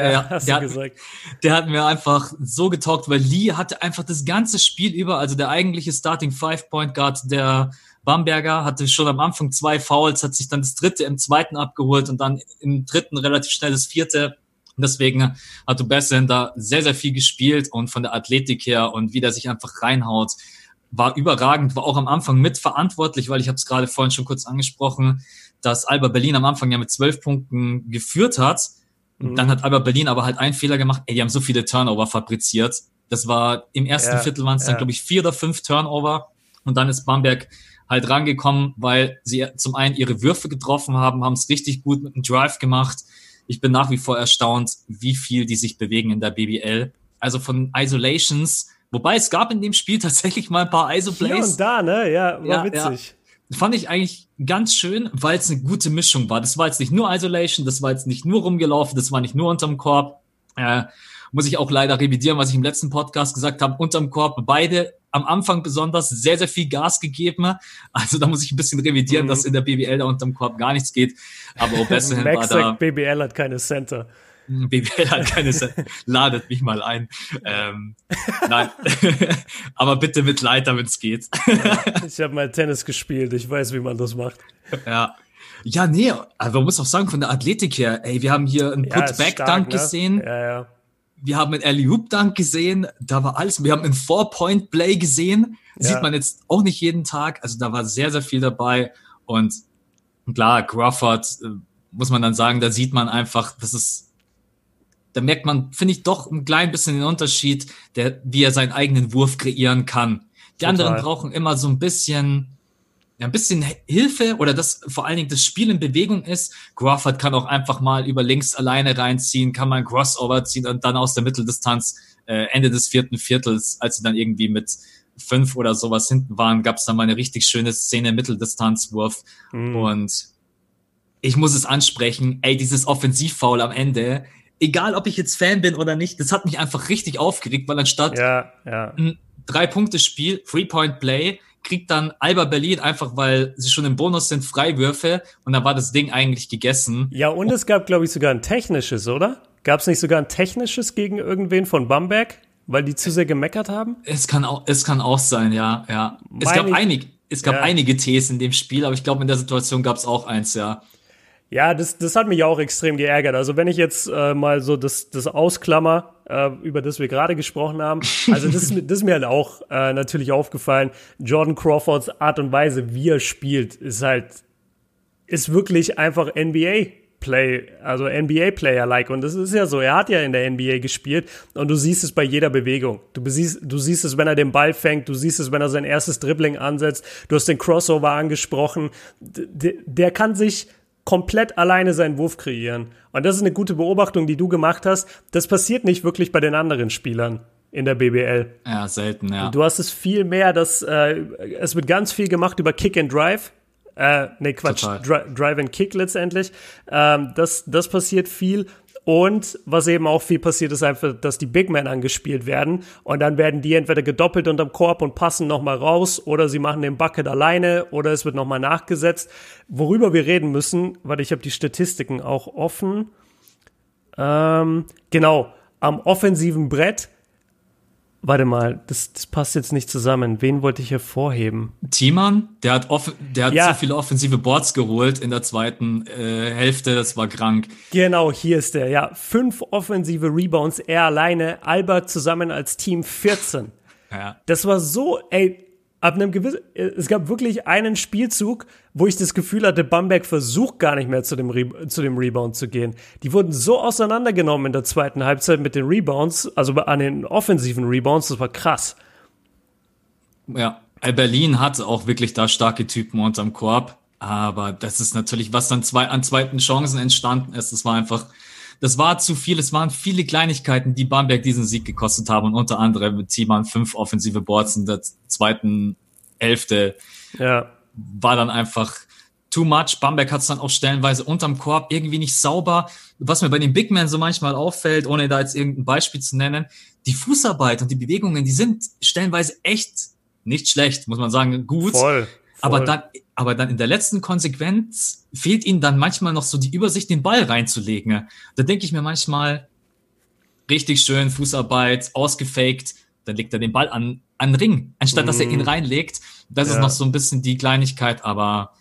Der hat mir einfach so getaugt, weil Lee hatte einfach das ganze Spiel über, also der eigentliche Starting Five Point Guard der Bamberger hatte schon am Anfang 2 Fouls, hat sich dann das dritte im zweiten abgeholt und dann im dritten relativ schnell das vierte. Und deswegen hat Obesehen da sehr, sehr viel gespielt, und von der Athletik her und wie der sich einfach reinhaut, war überragend, war auch am Anfang mitverantwortlich, weil ich habe es gerade vorhin schon kurz angesprochen, dass Alba Berlin am Anfang ja mit 12 Punkten geführt hat. Und dann hat Alba Berlin aber halt einen Fehler gemacht. Die haben so viele Turnover fabriziert. Das war im ersten Viertel waren es dann, glaube ich, 4 oder 5 Turnover. Und dann ist Bamberg halt rangekommen, weil sie zum einen ihre Würfe getroffen haben es richtig gut mit einem Drive gemacht. Ich bin nach wie vor erstaunt, wie viel die sich bewegen in der BBL. Also von Isolations, wobei es gab in dem Spiel tatsächlich mal ein paar ISO-Plays. Hier und da, ne? Ja, war witzig. Ja. Fand ich eigentlich ganz schön, weil es eine gute Mischung war. Das war jetzt nicht nur Isolation, das war jetzt nicht nur rumgelaufen, das war nicht nur unterm Korb. Muss ich auch leider revidieren, was ich im letzten Podcast gesagt habe. Unterm Korb beide am Anfang besonders sehr, sehr viel Gas gegeben. Also da muss ich ein bisschen revidieren, dass in der BBL da unterm Korb gar nichts geht. Aber Obesehen war da. BBL hat keine Center. BBL hat keine Center. Ladet mich mal ein. Nein. Aber bitte mit Leiter, wenn es geht. Ich habe mal Tennis gespielt. Ich weiß, wie man das macht. Ja. Ja, nee, aber man muss auch sagen, von der Athletik her, ey, wir haben hier einen Put-Back-Dunk gesehen. Ja. wir haben einen Alley-Oop-Dunk gesehen, da war alles. Wir haben einen 4-Point-Play gesehen, sieht man jetzt auch nicht jeden Tag. Also da war sehr, sehr viel dabei. Und klar, Crawford, muss man dann sagen, da sieht man einfach, da merkt man, finde ich, doch ein klein bisschen den Unterschied, wie er seinen eigenen Wurf kreieren kann. Die anderen brauchen immer so ein bisschen Hilfe oder dass vor allen Dingen das Spiel in Bewegung ist. Crawford kann auch einfach mal über links alleine reinziehen, kann mal ein Crossover ziehen und dann aus der Mitteldistanz Ende des 4. Viertels, als sie dann irgendwie mit 5 oder sowas hinten waren, gab es dann mal eine richtig schöne Szene, Mitteldistanzwurf. Und ich muss es ansprechen, dieses Offensivfoul am Ende, egal ob ich jetzt Fan bin oder nicht, das hat mich einfach richtig aufgeregt, weil anstatt ein 3-Punkte-Spiel, 3-Point-Play, kriegt dann Alba Berlin einfach, weil sie schon im Bonus sind, Freiwürfe und dann war das Ding eigentlich gegessen. Ja, und es gab, glaube ich, sogar ein technisches, oder? Gab es nicht sogar ein technisches gegen irgendwen von Bamberg, weil die zu sehr gemeckert haben? Es kann auch sein, ja. Es gab einige Ts in dem Spiel, aber ich glaube, in der Situation gab es auch eins, ja. Ja, das hat mich auch extrem geärgert. Also wenn ich jetzt mal so das ausklammer, über das wir gerade gesprochen haben, also das ist mir halt auch natürlich aufgefallen. Jordan Crawfords Art und Weise, wie er spielt, ist wirklich einfach NBA-Play, also NBA-Player-like. Und das ist ja so, er hat ja in der NBA gespielt und du siehst es bei jeder Bewegung. Du siehst es, wenn er den Ball fängt, du siehst es, wenn er sein erstes Dribbling ansetzt. Du hast den Crossover angesprochen. Der kann sich komplett alleine seinen Wurf kreieren. Und das ist eine gute Beobachtung, die du gemacht hast. Das passiert nicht wirklich bei den anderen Spielern in der BBL. Ja, selten, ja. Du hast es viel mehr, es wird ganz viel gemacht über Kick and Drive. Drive and Kick letztendlich. Das passiert viel. Und was eben auch viel passiert, ist einfach, dass die Big Men angespielt werden und dann werden die entweder gedoppelt unterm Korb und passen nochmal raus oder sie machen den Bucket alleine oder es wird nochmal nachgesetzt. Worüber wir reden müssen, weil ich habe die Statistiken auch offen. Genau, am offensiven Brett. Warte mal, das passt jetzt nicht zusammen. Wen wollte ich hervorheben? Thiemann, der hat so viele offensive Boards geholt in der zweiten Hälfte, das war krank. Genau, hier ist der, ja. 5 offensive Rebounds, er alleine, Albert zusammen als Team 14. Ja. Das war so, es gab wirklich einen Spielzug, wo ich das Gefühl hatte, Bamberg versucht gar nicht mehr zu dem Rebound zu gehen. Die wurden so auseinandergenommen in der zweiten Halbzeit mit den Rebounds, also an den offensiven Rebounds, das war krass. Ja, Berlin hat auch wirklich da starke Typen unterm Korb, aber das ist natürlich, was dann an zweiten Chancen entstanden ist, das war zu viel, es waren viele Kleinigkeiten, die Bamberg diesen Sieg gekostet haben und unter anderem mit Thiemann 5 offensive Boards in der zweiten Hälfte. Ja. War dann einfach too much. Bamberg hat es dann auch stellenweise unterm Korb irgendwie nicht sauber. Was mir bei den Big Men so manchmal auffällt, ohne da jetzt irgendein Beispiel zu nennen, die Fußarbeit und die Bewegungen, die sind stellenweise echt nicht schlecht, muss man sagen, gut. Voll. Aber dann in der letzten Konsequenz fehlt ihnen dann manchmal noch so die Übersicht, den Ball reinzulegen. Da denke ich mir manchmal, richtig schön, Fußarbeit, ausgefaked, dann legt er den Ball an Ring, anstatt dass er ihn reinlegt. Das ist noch so ein bisschen die Kleinigkeit, aber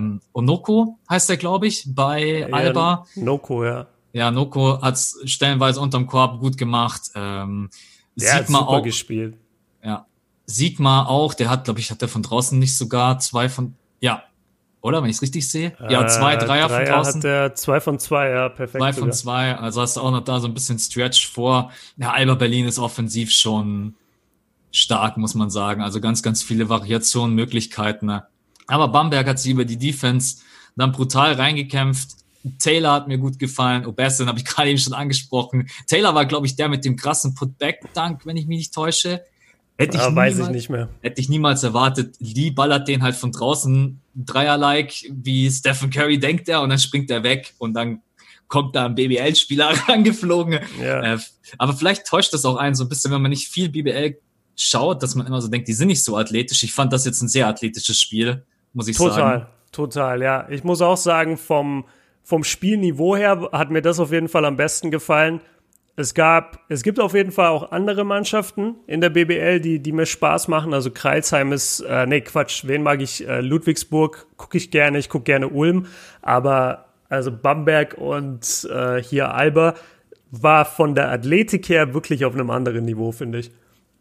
Onoko heißt er, glaube ich, bei Alba. Noko, ja. Ja, Noko hat's stellenweise unterm Korb gut gemacht. Der hat super auch gespielt. Ja. Sigma auch, der hat, glaube ich, hat der von draußen nicht sogar 2 von, ja, oder, wenn ich es richtig sehe? Ja, 2 Dreier von draußen. Hat der 2 von 2, ja, perfekt. 2 von 2, also hast du auch noch da so ein bisschen Stretch vor. Ja, Alba Berlin ist offensiv schon stark, muss man sagen. Also ganz, ganz viele Variationen, Möglichkeiten. Aber Bamberg hat sich über die Defense dann brutal reingekämpft. Taylor hat mir gut gefallen. Obessin habe ich gerade eben schon angesprochen. Taylor war, glaube ich, der mit dem krassen Putback-Dunk, wenn ich mich nicht täusche. Weiß ich nicht mehr. Hätte ich niemals erwartet. Lee ballert den halt von draußen Dreier-like, wie Stephen Curry denkt er, und dann springt er weg und dann kommt da ein BBL-Spieler rangeflogen. Ja. Aber vielleicht täuscht das auch einen so ein bisschen, wenn man nicht viel BBL schaut, dass man immer so denkt, die sind nicht so athletisch. Ich fand das jetzt ein sehr athletisches Spiel, muss ich sagen. Total, ja. Ich muss auch sagen, vom Spielniveau her hat mir das auf jeden Fall am besten gefallen. Es gibt auf jeden Fall auch andere Mannschaften in der BBL, die mir Spaß machen. Also Crailsheim ist, wen mag ich? Ludwigsburg gucke ich gerne. Ich gucke gerne Ulm. Aber also Bamberg und hier Alba, war von der Athletik her wirklich auf einem anderen Niveau, finde ich.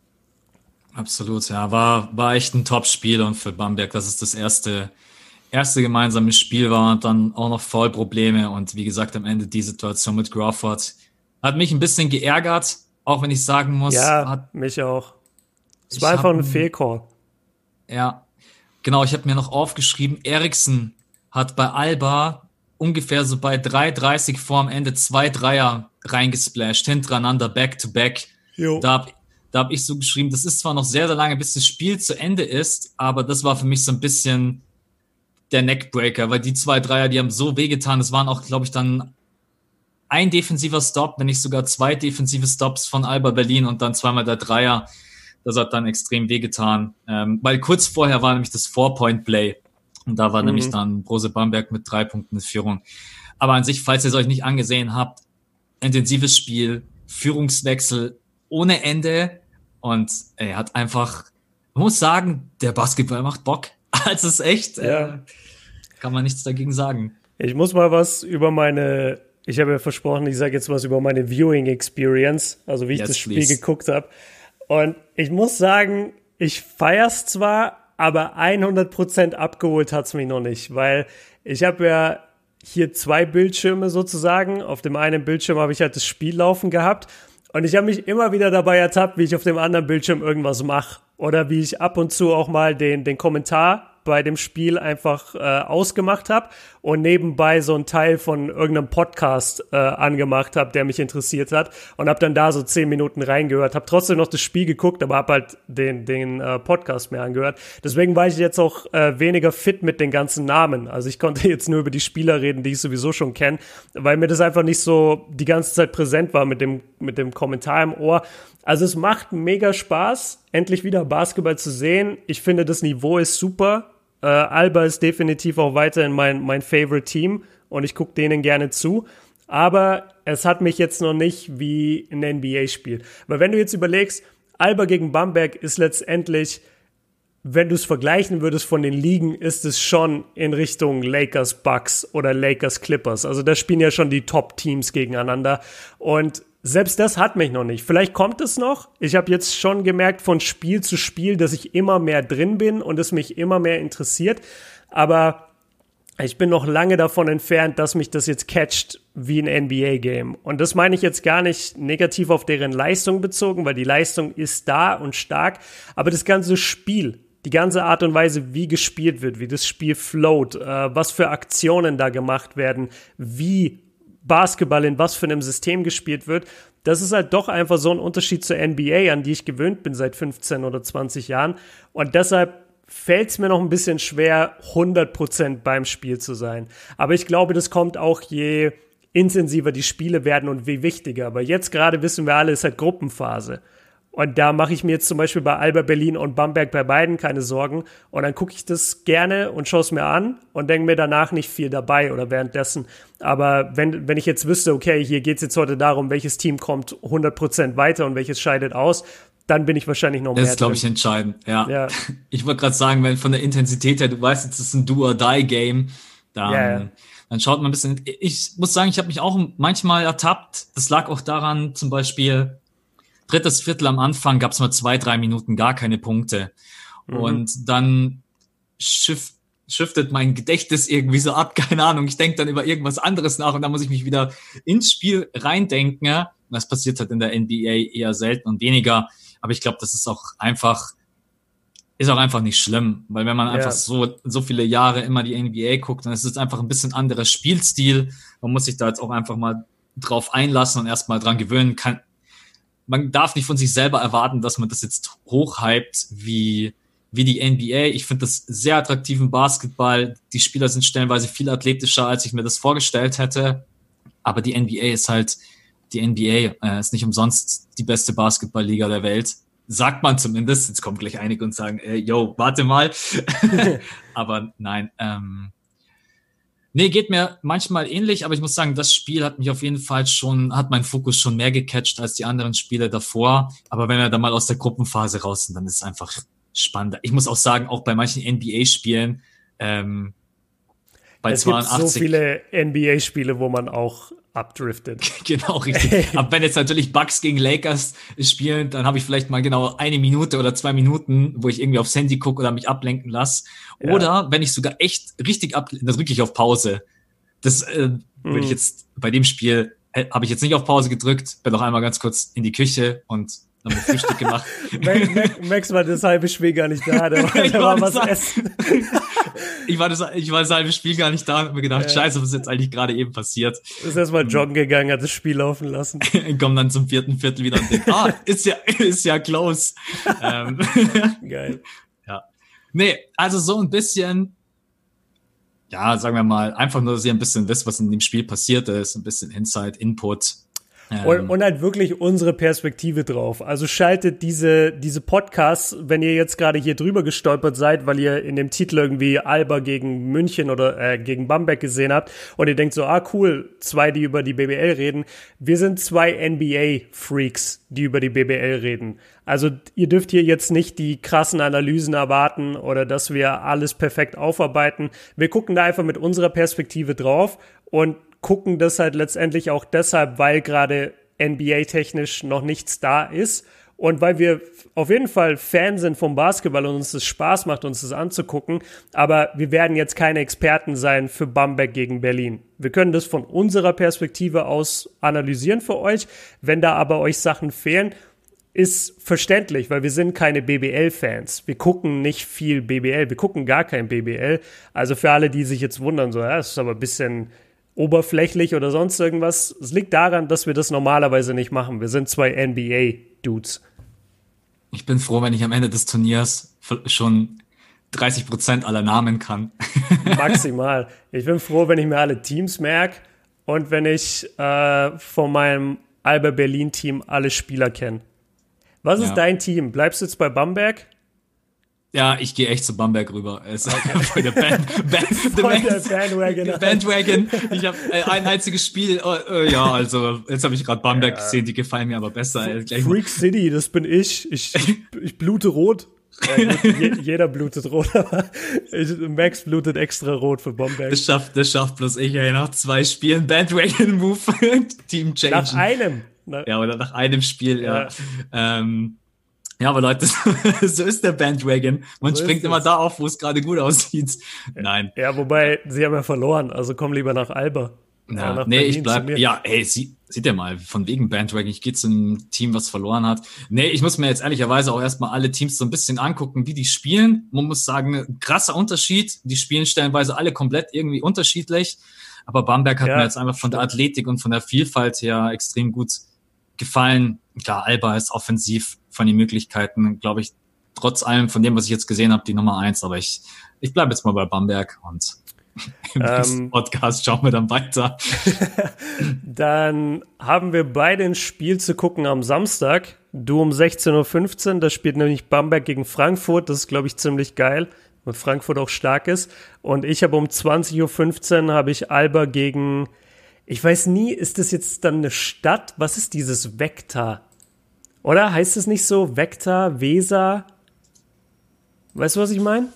Absolut, ja, war echt ein Top-Spiel und für Bamberg, dass es das erste gemeinsame Spiel war und dann auch noch Foulprobleme und wie gesagt am Ende die Situation mit Crawford hat mich ein bisschen geärgert, auch wenn ich sagen muss. Ja, mich auch. Es war einfach ein Fehlcall. Ja, genau, ich habe mir noch aufgeschrieben, Eriksen hat bei Alba ungefähr so bei 3:30 vorm Ende 2 Dreier reingesplasht, hintereinander, back-to-back. Da hab ich so geschrieben, das ist zwar noch sehr, sehr lange, bis das Spiel zu Ende ist, aber das war für mich so ein bisschen der Neckbreaker, weil die 2 Dreier, die haben so wehgetan. Es waren auch, glaube ich, dann ein defensiver Stop, wenn nicht sogar 2 defensive Stops von Alba Berlin und dann zweimal der Dreier. Das hat dann extrem wehgetan. Weil kurz vorher war nämlich das 4-Point-Play. Und da war nämlich dann Brose Bamberg mit 3 Punkten in Führung. Aber an sich, falls ihr es euch nicht angesehen habt, intensives Spiel, Führungswechsel ohne Ende. Und er hat einfach, man muss sagen, der Basketball macht Bock. Also es ist echt, kann man nichts dagegen sagen. Ich muss mal was über ich habe ja versprochen, ich sage jetzt was über meine Viewing Experience, also wie ich das Spiel geguckt habe. Und ich muss sagen, ich feier's zwar, aber 100% abgeholt hat's mich noch nicht, weil ich habe ja hier 2 Bildschirme sozusagen. Auf dem einen Bildschirm habe ich halt das Spiel laufen gehabt und ich habe mich immer wieder dabei ertappt, wie ich auf dem anderen Bildschirm irgendwas mache oder wie ich ab und zu auch mal den Kommentar bei dem Spiel einfach ausgemacht habe und nebenbei so einen Teil von irgendeinem Podcast angemacht habe, der mich interessiert hat und habe dann da so 10 Minuten reingehört, habe trotzdem noch das Spiel geguckt, aber habe halt den Podcast mehr angehört. Deswegen war ich jetzt auch weniger fit mit den ganzen Namen. Also ich konnte jetzt nur über die Spieler reden, die ich sowieso schon kenne, weil mir das einfach nicht so die ganze Zeit präsent war mit dem Kommentar im Ohr. Also es macht mega Spaß, endlich wieder Basketball zu sehen. Ich finde, das Niveau ist super. Alba ist definitiv auch weiterhin mein Favorite Team und ich gucke denen gerne zu. Aber es hat mich jetzt noch nicht wie ein NBA-Spiel. Weil wenn du jetzt überlegst, Alba gegen Bamberg ist letztendlich, wenn du es vergleichen würdest von den Ligen, ist es schon in Richtung Lakers Bucks oder Lakers Clippers. Also da spielen ja schon die Top-Teams gegeneinander und selbst das hat mich noch nicht. Vielleicht kommt es noch. Ich habe jetzt schon gemerkt von Spiel zu Spiel, dass ich immer mehr drin bin und es mich immer mehr interessiert. Aber ich bin noch lange davon entfernt, dass mich das jetzt catcht wie ein NBA-Game. Und das meine ich jetzt gar nicht negativ auf deren Leistung bezogen, weil die Leistung ist da und stark. Aber das ganze Spiel, die ganze Art und Weise, wie gespielt wird, wie das Spiel float, was für Aktionen da gemacht werden, wie Basketball in was für einem System gespielt wird, das ist halt doch einfach so ein Unterschied zur NBA, an die ich gewöhnt bin seit 15 oder 20 Jahren. Und deshalb fällt es mir noch ein bisschen schwer, 100% beim Spiel zu sein. Aber ich glaube, das kommt auch, je intensiver die Spiele werden und wie wichtiger. Aber jetzt gerade wissen wir alle, ist halt Gruppenphase. Und da mache ich mir jetzt zum Beispiel bei Alba Berlin und Bamberg bei beiden keine Sorgen. Und dann gucke ich das gerne und schaue es mir an und denke mir danach nicht viel dabei oder währenddessen. Aber wenn ich jetzt wüsste, okay, hier geht es jetzt heute darum, welches Team kommt 100% weiter und welches scheidet aus, dann bin ich wahrscheinlich noch mehr. Das ist, glaube ich, entscheidend, ja. Ich wollte gerade sagen, wenn von der Intensität her, du weißt, jetzt ist ein Do-or-Die-Game, dann schaut man ein bisschen. Ich muss sagen, ich habe mich auch manchmal ertappt. Das lag auch daran, zum Beispiel, drittes Viertel am Anfang gab es mal 2-3 Minuten gar keine Punkte. Und dann shiftet mein Gedächtnis irgendwie so ab, keine Ahnung. Ich denke dann über irgendwas anderes nach und dann muss ich mich wieder ins Spiel reindenken. Ja? Das passiert halt in der NBA eher selten und weniger. Aber ich glaube, das ist auch einfach nicht schlimm, weil wenn man einfach so viele Jahre immer die NBA guckt, dann ist es einfach ein bisschen anderer Spielstil. Man muss sich da jetzt auch einfach mal drauf einlassen und erstmal dran gewöhnen. Man darf nicht von sich selber erwarten, dass man das jetzt hochhypt wie die NBA. Ich finde das sehr attraktiven Basketball. Die Spieler sind stellenweise viel athletischer, als ich mir das vorgestellt hätte. Aber die NBA ist nicht umsonst die beste Basketballliga der Welt. Sagt man zumindest. Jetzt kommen gleich einige und sagen, warte mal. Aber nein, geht mir manchmal ähnlich, aber ich muss sagen, das Spiel hat mich auf jeden Fall hat meinen Fokus schon mehr gecatcht als die anderen Spiele davor. Aber wenn wir da mal aus der Gruppenphase raus sind, dann ist es einfach spannender. Ich muss auch sagen, auch bei manchen NBA-Spielen, bei es 82. gibt so viele NBA-Spiele, wo man auch abdriftet. Genau, richtig. Aber wenn jetzt natürlich Bucks gegen Lakers spielen, dann habe ich vielleicht mal genau 1 Minute oder 2 Minuten, wo ich irgendwie aufs Handy gucke oder mich ablenken lasse. Ja. Oder wenn ich sogar echt richtig dann drücke ich auf Pause. Das würde ich jetzt bei dem Spiel, habe ich jetzt nicht auf Pause gedrückt, bin noch einmal ganz kurz in die Küche und haben wir Frühstück gemacht. Max war das halbe Spiel gar nicht da, der war was essen. Ich war das halbe Spiel gar nicht da und hab mir gedacht, scheiße, was ist jetzt eigentlich gerade eben passiert? Ist erstmal joggen gegangen, hat das Spiel laufen lassen. Komm dann zum 4. Viertel wieder und denk, ist ja close. Geil. Ja. Nee, also so ein bisschen, ja, sagen wir mal, einfach nur, dass ihr ein bisschen wisst, was in dem Spiel passiert ist, ein bisschen Insight, Input. Und halt wirklich unsere Perspektive drauf. Also schaltet diese Podcasts, wenn ihr jetzt gerade hier drüber gestolpert seid, weil ihr in dem Titel irgendwie Alba gegen München oder gegen Bamberg gesehen habt und ihr denkt so, cool, 2, die über die BBL reden. Wir sind 2 NBA-Freaks, die über die BBL reden. Also ihr dürft hier jetzt nicht die krassen Analysen erwarten oder dass wir alles perfekt aufarbeiten. Wir gucken da einfach mit unserer Perspektive drauf und gucken das halt letztendlich auch deshalb, weil gerade NBA-technisch noch nichts da ist und weil wir auf jeden Fall Fan sind vom Basketball und uns das Spaß macht, uns das anzugucken, aber wir werden jetzt keine Experten sein für Bamberg gegen Berlin. Wir können das von unserer Perspektive aus analysieren für euch. Wenn da aber euch Sachen fehlen, ist verständlich, weil wir sind keine BBL-Fans. Wir gucken nicht viel BBL, wir gucken gar kein BBL. Also für alle, die sich jetzt wundern, so, das ist aber ein bisschen oberflächlich oder sonst irgendwas. Es liegt daran, dass wir das normalerweise nicht machen. Wir sind 2 NBA-Dudes. Ich bin froh, wenn ich am Ende des Turniers schon 30% aller Namen kann. Maximal. Ich bin froh, wenn ich mir alle Teams merke und wenn ich von meinem Alba Berlin-Team alle Spieler kenne. Was ist dein Team? Bleibst du jetzt bei Bamberg? Ja, ich gehe echt zu Bamberg rüber. Von der Bandwagon. Ich habe ein einziges Spiel. Also jetzt habe ich gerade Bamberg gesehen, die gefallen mir aber besser. Freak City, das bin ich. Ich blute rot. Ja, jeder blutet rot, aber Max blutet extra rot für Bamberg. Das schafft bloß ich, nach 2 Spielen Bandwagon-Move, Team Change. Nach einem. Ja, oder nach einem Spiel, ja. Ja, aber Leute, so ist der Bandwagon. Man so springt immer da auf, wo es gerade gut aussieht. Nein. Ja, wobei, sie haben ja verloren, also komm lieber nach Alba. Ja, nee, ich bleib, seht ihr mal, von wegen Bandwagon, ich gehe zu einem Team, was verloren hat. Nee, ich muss mir jetzt ehrlicherweise auch erstmal alle Teams so ein bisschen angucken, wie die spielen. Man muss sagen, krasser Unterschied. Die spielen stellenweise alle komplett irgendwie unterschiedlich. Aber Bamberg hat mir jetzt einfach von der Athletik und von der Vielfalt her extrem gut gefallen. Klar, Alba ist offensiv von den Möglichkeiten, glaube ich, trotz allem von dem, was ich jetzt gesehen habe, die Nummer 1. Aber ich bleibe jetzt mal bei Bamberg und im nächsten Podcast schauen wir dann weiter. Dann haben wir beide ein Spiel zu gucken am Samstag. Du um 16:15 Uhr, da spielt nämlich Bamberg gegen Frankfurt. Das ist, glaube ich, ziemlich geil, weil Frankfurt auch stark ist. Und ich habe um 20:15 Uhr habe ich Alba gegen, ich weiß nie, ist das jetzt dann eine Stadt? Was ist dieses Vecta? Oder heißt es nicht so? Vecta, Weser? Weißt du, was ich meine?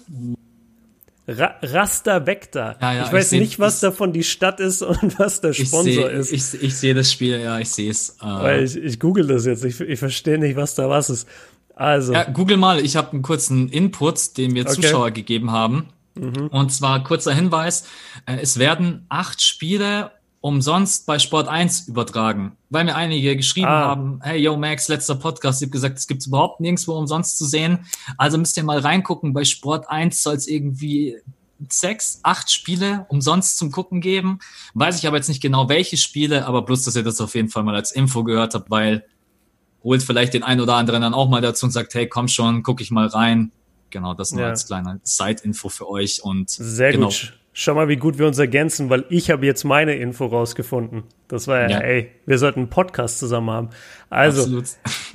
Rasta Vecta. Ja, ich weiß nicht, was davon die Stadt ist und was der Sponsor ist. Ich sehe das Spiel, ja, ich sehe es. Weil ich google das jetzt, ich verstehe nicht, was da was ist. Also. Ja, google mal, ich habe einen kurzen Input, den mir Zuschauer gegeben haben. Und zwar kurzer Hinweis, es werden 8 Spiele umsonst bei Sport 1 übertragen, weil mir einige geschrieben haben, hey, yo Max, letzter Podcast, ich habe gesagt, es gibt's überhaupt nirgendwo umsonst zu sehen, also müsst ihr mal reingucken, bei Sport 1 soll es irgendwie 6, 8 Spiele umsonst zum Gucken geben, weiß ich aber jetzt nicht genau, welche Spiele, aber bloß, dass ihr das auf jeden Fall mal als Info gehört habt, weil holt vielleicht den einen oder anderen dann auch mal dazu und sagt, hey, komm schon, guck ich mal rein. Genau, das nur als kleine Side-Info für euch und sehr gut. Schau mal, wie gut wir uns ergänzen, weil ich habe jetzt meine Info rausgefunden. Das war wir sollten einen Podcast zusammen haben. Also,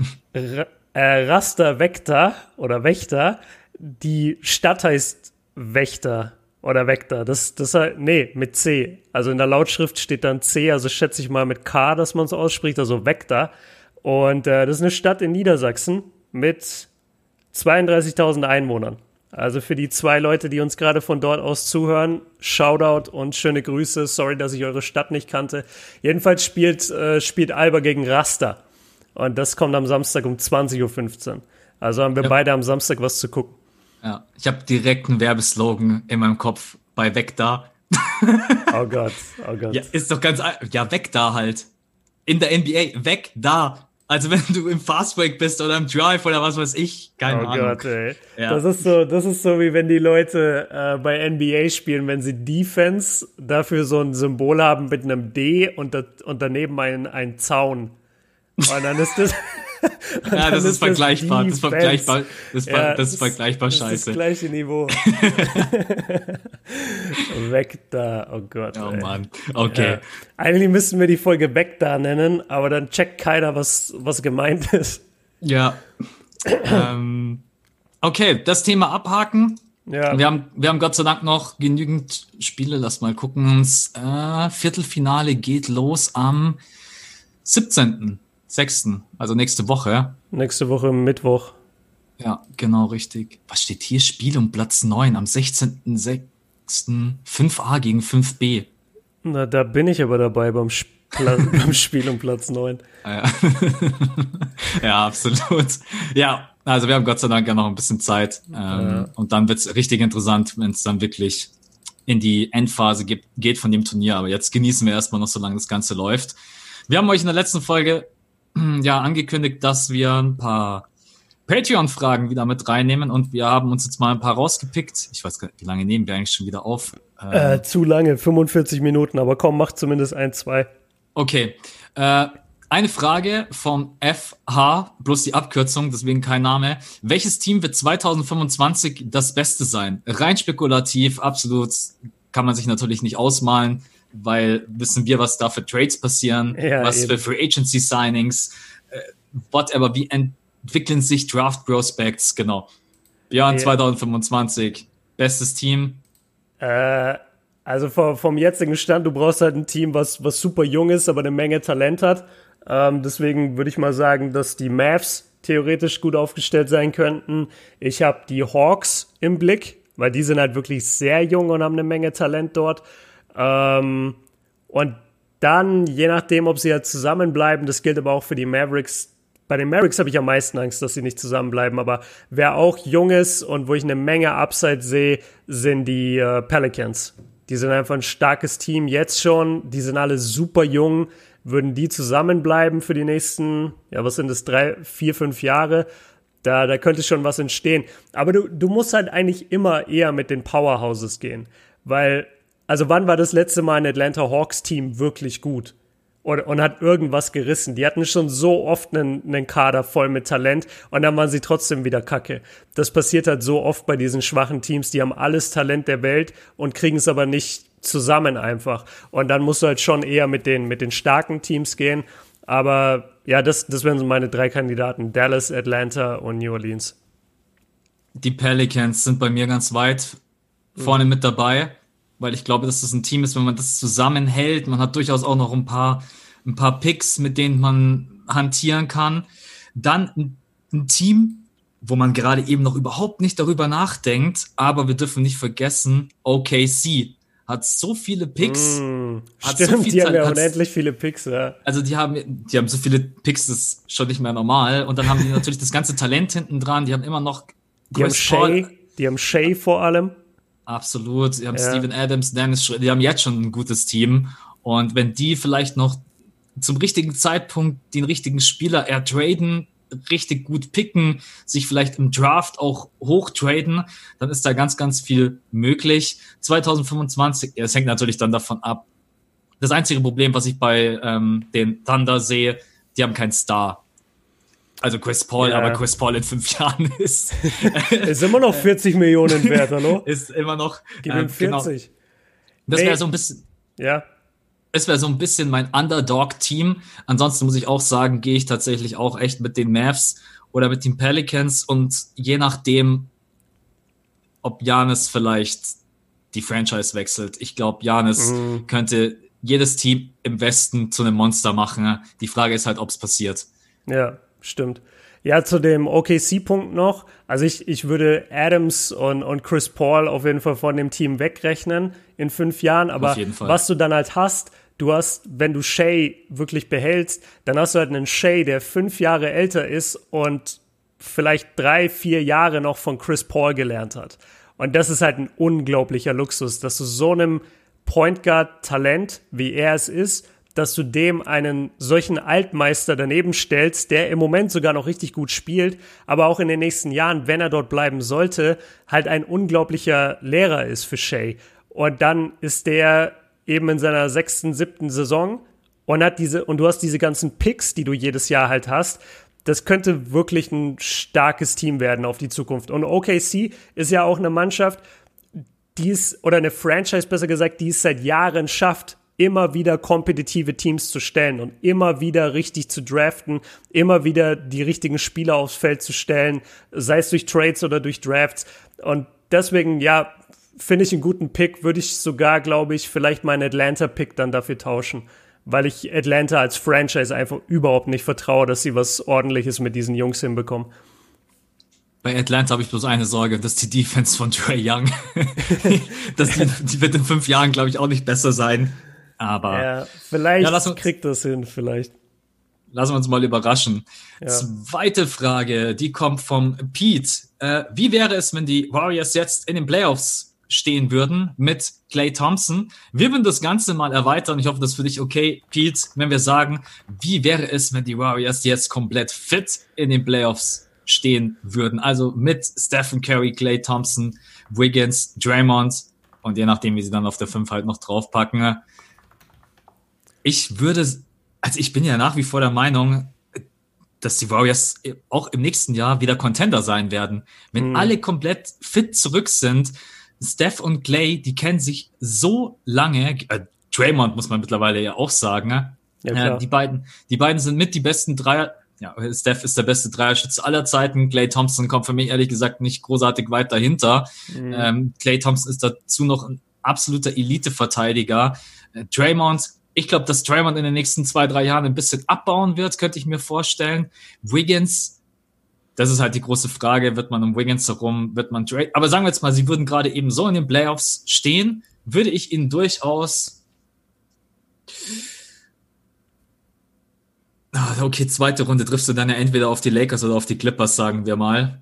Rasta Vecta oder Wächter, die Stadt heißt Wächter oder Vecta. Mit C. Also in der Lautschrift steht dann C, also schätze ich mal mit K, dass man es ausspricht, also Vecta. Und das ist eine Stadt in Niedersachsen mit 32.000 Einwohnern. Also für die 2 Leute, die uns gerade von dort aus zuhören, Shoutout und schöne Grüße. Sorry, dass ich eure Stadt nicht kannte. Jedenfalls spielt Alba gegen Rasta. Und das kommt am Samstag um 20:15 Uhr. Also haben wir beide am Samstag was zu gucken. Ja, ich habe direkt einen Werbeslogan in meinem Kopf bei Weg da. Oh Gott. Ja, ist doch ganz, ja, weg da halt. In der NBA, weg da. Also wenn du im Fastbreak bist oder im Drive oder was weiß ich, keine Ahnung. Oh Gott, ey. Ja. Das ist so, wie wenn die Leute bei NBA spielen, wenn sie Defense dafür so ein Symbol haben mit einem D und daneben ein Zaun. Und dann ist das... Ja, das ist vergleichbar. Das ist vergleichbar. Das ist vergleichbar scheiße. Das ist das gleiche Niveau. Weg da, oh Gott. Oh ey. Mann, okay. Ja. Eigentlich müssten wir die Folge Weg da nennen, aber dann checkt keiner, was gemeint ist. Ja. Okay, das Thema abhaken. Ja. Wir haben Gott sei Dank noch genügend Spiele. Lass mal gucken. Das Viertelfinale geht los am 17.06., also nächste Woche. Nächste Woche Mittwoch. Ja, genau, richtig. Was steht hier? Spiel um Platz 9 am 16.06. 5a gegen 5b. Na, da bin ich aber dabei beim Spiel um Platz 9. Ja. Ja, absolut. Ja, also wir haben Gott sei Dank ja noch ein bisschen Zeit. Und dann wird's richtig interessant, wenn es dann wirklich in die Endphase geht von dem Turnier. Aber jetzt genießen wir erstmal noch, solange das Ganze läuft. Wir haben euch in der letzten Folge angekündigt, dass wir ein paar Patreon-Fragen wieder mit reinnehmen und wir haben uns jetzt mal ein paar rausgepickt. Ich weiß gar nicht, wie lange nehmen wir eigentlich schon wieder auf? Zu lange, 45 Minuten, aber komm, mach zumindest 1, 2. Okay, eine Frage vom FH, bloß die Abkürzung, deswegen kein Name. Welches Team wird 2025 das Beste sein? Rein spekulativ, absolut, kann man sich natürlich nicht ausmalen, weil wissen wir, was da für Trades passieren, was eben für Free Agency Signings, whatever, wie entwickeln sich Draft Prospects, genau. Björn, 2025, bestes Team. Also vom jetzigen Stand, du brauchst halt ein Team, was super jung ist, aber eine Menge Talent hat. Deswegen würde ich mal sagen, dass die Mavs theoretisch gut aufgestellt sein könnten. Ich habe die Hawks im Blick, weil die sind halt wirklich sehr jung und haben eine Menge Talent dort. Und dann, je nachdem, ob sie halt zusammenbleiben, das gilt aber auch für die Mavericks. Bei den Mavericks habe ich am meisten Angst, dass sie nicht zusammenbleiben, aber wer auch jung ist und wo ich eine Menge Upside sehe, sind die Pelicans. Die sind einfach ein starkes Team jetzt schon, die sind alle super jung, würden die zusammenbleiben für die nächsten, was sind das, 3, 4, 5 Jahre, da könnte schon was entstehen. Aber du musst halt eigentlich immer eher mit den Powerhouses gehen, weil, also wann war das letzte Mal ein Atlanta Hawks Team wirklich gut? Und hat irgendwas gerissen. Die hatten schon so oft einen Kader voll mit Talent und dann waren sie trotzdem wieder kacke. Das passiert halt so oft bei diesen schwachen Teams. Die haben alles Talent der Welt und kriegen es aber nicht zusammen einfach. Und dann musst du halt schon eher mit den starken Teams gehen. Aber ja, das wären so meine 3 Kandidaten. Dallas, Atlanta und New Orleans. Die Pelicans sind bei mir ganz weit vorne mit dabei, weil ich glaube, dass das ein Team ist, wenn man das zusammenhält. Man hat durchaus auch noch ein paar Picks, mit denen man hantieren kann. Dann ein Team, wo man gerade eben noch überhaupt nicht darüber nachdenkt, aber wir dürfen nicht vergessen, OKC hat so viele Picks. Stimmt, die haben ja unendlich viele Picks, ja. Also die haben so viele Picks, das ist schon nicht mehr normal. Und dann haben die natürlich das ganze Talent hinten dran. Die haben immer noch die haben Shea vor allem. Absolut. Sie haben Steven Adams, Dennis Schroeder, die haben jetzt schon ein gutes Team. Und wenn die vielleicht noch zum richtigen Zeitpunkt den richtigen Spieler ertraden, richtig gut picken, sich vielleicht im Draft auch hochtraden, dann ist da ganz, ganz viel möglich. 2025, es hängt natürlich dann davon ab. Das einzige Problem, was ich bei den Thunder sehe, die haben keinen Star. Also Chris Paul, aber Chris Paul in 5 Jahren ist immer noch 40 Millionen wert, hallo? Ist immer noch. Gib ihm 40. Genau. Das wäre so ein bisschen. Ja. Es wäre so ein bisschen mein Underdog-Team. Ansonsten muss ich auch sagen, gehe ich tatsächlich auch echt mit den Mavs oder mit den Pelicans und je nachdem, ob Giannis vielleicht die Franchise wechselt. Ich glaube, Giannis könnte jedes Team im Westen zu einem Monster machen. Die Frage ist halt, ob es passiert. Ja. Stimmt. Ja, zu dem OKC-Punkt noch. Also ich würde Adams und Chris Paul auf jeden Fall von dem Team wegrechnen in 5 Jahren. Aber was du dann halt hast, wenn du Shai wirklich behältst, dann hast du halt einen Shai, der 5 Jahre älter ist und vielleicht 3-4 Jahre noch von Chris Paul gelernt hat. Und das ist halt ein unglaublicher Luxus, dass du so einem Point Guard Talent, wie er es ist, dass du dem einen solchen Altmeister daneben stellst, der im Moment sogar noch richtig gut spielt, aber auch in den nächsten Jahren, wenn er dort bleiben sollte, halt ein unglaublicher Lehrer ist für Shai. Und dann ist der eben in seiner 6., 7. Saison und du hast diese ganzen Picks, die du jedes Jahr halt hast. Das könnte wirklich ein starkes Team werden auf die Zukunft. Und OKC ist ja auch eine Mannschaft, oder eine Franchise besser gesagt, die es seit Jahren schafft, immer wieder kompetitive Teams zu stellen und immer wieder richtig zu draften, immer wieder die richtigen Spieler aufs Feld zu stellen, sei es durch Trades oder durch Drafts. Und deswegen, ja, finde ich einen guten Pick, würde ich sogar, glaube ich, vielleicht meinen Atlanta-Pick dann dafür tauschen, weil ich Atlanta als Franchise einfach überhaupt nicht vertraue, dass sie was Ordentliches mit diesen Jungs hinbekommen. Bei Atlanta habe ich bloß eine Sorge, dass die Defense von Trae Young, die wird in 5 Jahren, glaube ich, auch nicht besser sein. Aber ja, vielleicht kriegt das hin, vielleicht. Lassen wir uns mal überraschen. Ja. Zweite Frage, die kommt vom Pete. Wie wäre es, wenn die Warriors jetzt in den Playoffs stehen würden mit Klay Thompson? Wir würden das Ganze mal erweitern. Ich hoffe, das ist für dich okay, Pete, wenn wir sagen, wie wäre es, wenn die Warriors jetzt komplett fit in den Playoffs stehen würden? Also mit Stephen Curry, Klay Thompson, Wiggins, Draymond und je nachdem, wie sie dann auf der 5 halt noch draufpacken. Ich bin ja nach wie vor der Meinung, dass die Warriors auch im nächsten Jahr wieder Contender sein werden. Wenn alle komplett fit zurück sind, Steph und Klay, die kennen sich so lange, Draymond muss man mittlerweile ja auch sagen, ja, die beiden sind mit die besten Dreier, ja, Steph ist der beste Dreierschütze aller Zeiten, Klay Thompson kommt für mich ehrlich gesagt nicht großartig weit dahinter. Klay Thompson ist dazu noch ein absoluter Elite-Verteidiger. Draymond, ich glaube, dass Draymond in den nächsten 2-3 Jahren ein bisschen abbauen wird, könnte ich mir vorstellen. Wiggins, das ist halt die große Frage, wird man um Wiggins herum, wird man trade? Aber sagen wir jetzt mal, sie würden gerade eben so in den Playoffs stehen, würde ich ihnen durchaus, okay, zweite Runde triffst du dann ja entweder auf die Lakers oder auf die Clippers, sagen wir mal.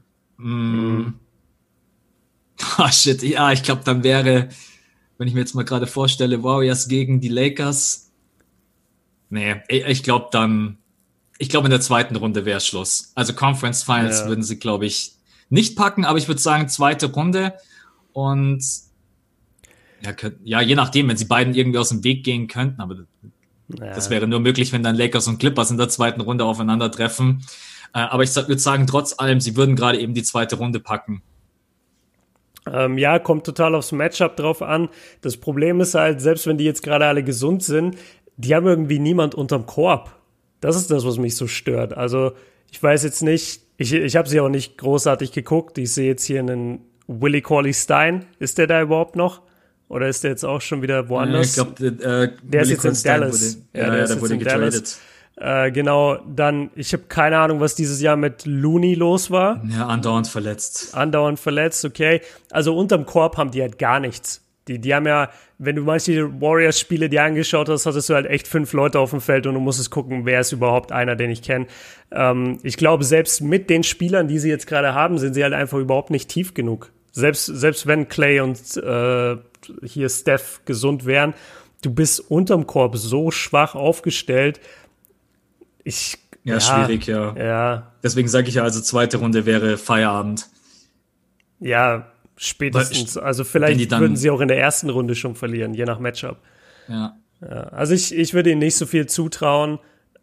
Shit, ja, ich glaube, dann wäre, wenn ich mir jetzt mal gerade vorstelle, Warriors gegen die Lakers. Nee, ich glaube in der zweiten Runde wäre Schluss. Also Conference Finals würden sie, glaube ich, nicht packen, aber ich würde sagen, zweite Runde. Und ja, je nachdem, wenn sie beiden irgendwie aus dem Weg gehen könnten, aber das wäre nur möglich, wenn dann Lakers und Clippers in der zweiten Runde aufeinandertreffen. Aber ich würde sagen, trotz allem, sie würden gerade eben die zweite Runde packen. Ja, kommt total aufs Matchup drauf an. Das Problem ist halt, selbst wenn die jetzt gerade alle gesund sind, die haben irgendwie niemand unterm Korb. Das ist das, was mich so stört. Also ich weiß jetzt nicht, ich habe sie auch nicht großartig geguckt. Ich sehe jetzt hier einen Willie Cauley-Stein. Ist der da überhaupt noch? Oder ist der jetzt auch schon wieder woanders? Ich glaube, der ist jetzt in Dallas. Der wurde getradet. Genau, dann, ich habe keine Ahnung, was dieses Jahr mit Looney los war. Ja, andauernd verletzt, okay. Also unterm Korb haben die halt gar nichts. Die haben ja, wenn du manche Warriors-Spiele dir angeschaut hast, hattest du halt echt 5 Leute auf dem Feld und du musstest gucken, wer ist überhaupt einer, den ich kenne. Ich glaube, selbst mit den Spielern, die sie jetzt gerade haben, sind sie halt einfach überhaupt nicht tief genug. Selbst wenn Klay und hier Steph gesund wären, du bist unterm Korb so schwach aufgestellt. Schwierig, ja. Deswegen sage ich ja, also zweite Runde wäre Feierabend. Ja, spätestens. Also vielleicht würden sie auch in der ersten Runde schon verlieren, je nach Matchup. Ja. Also ich würde ihnen nicht so viel zutrauen,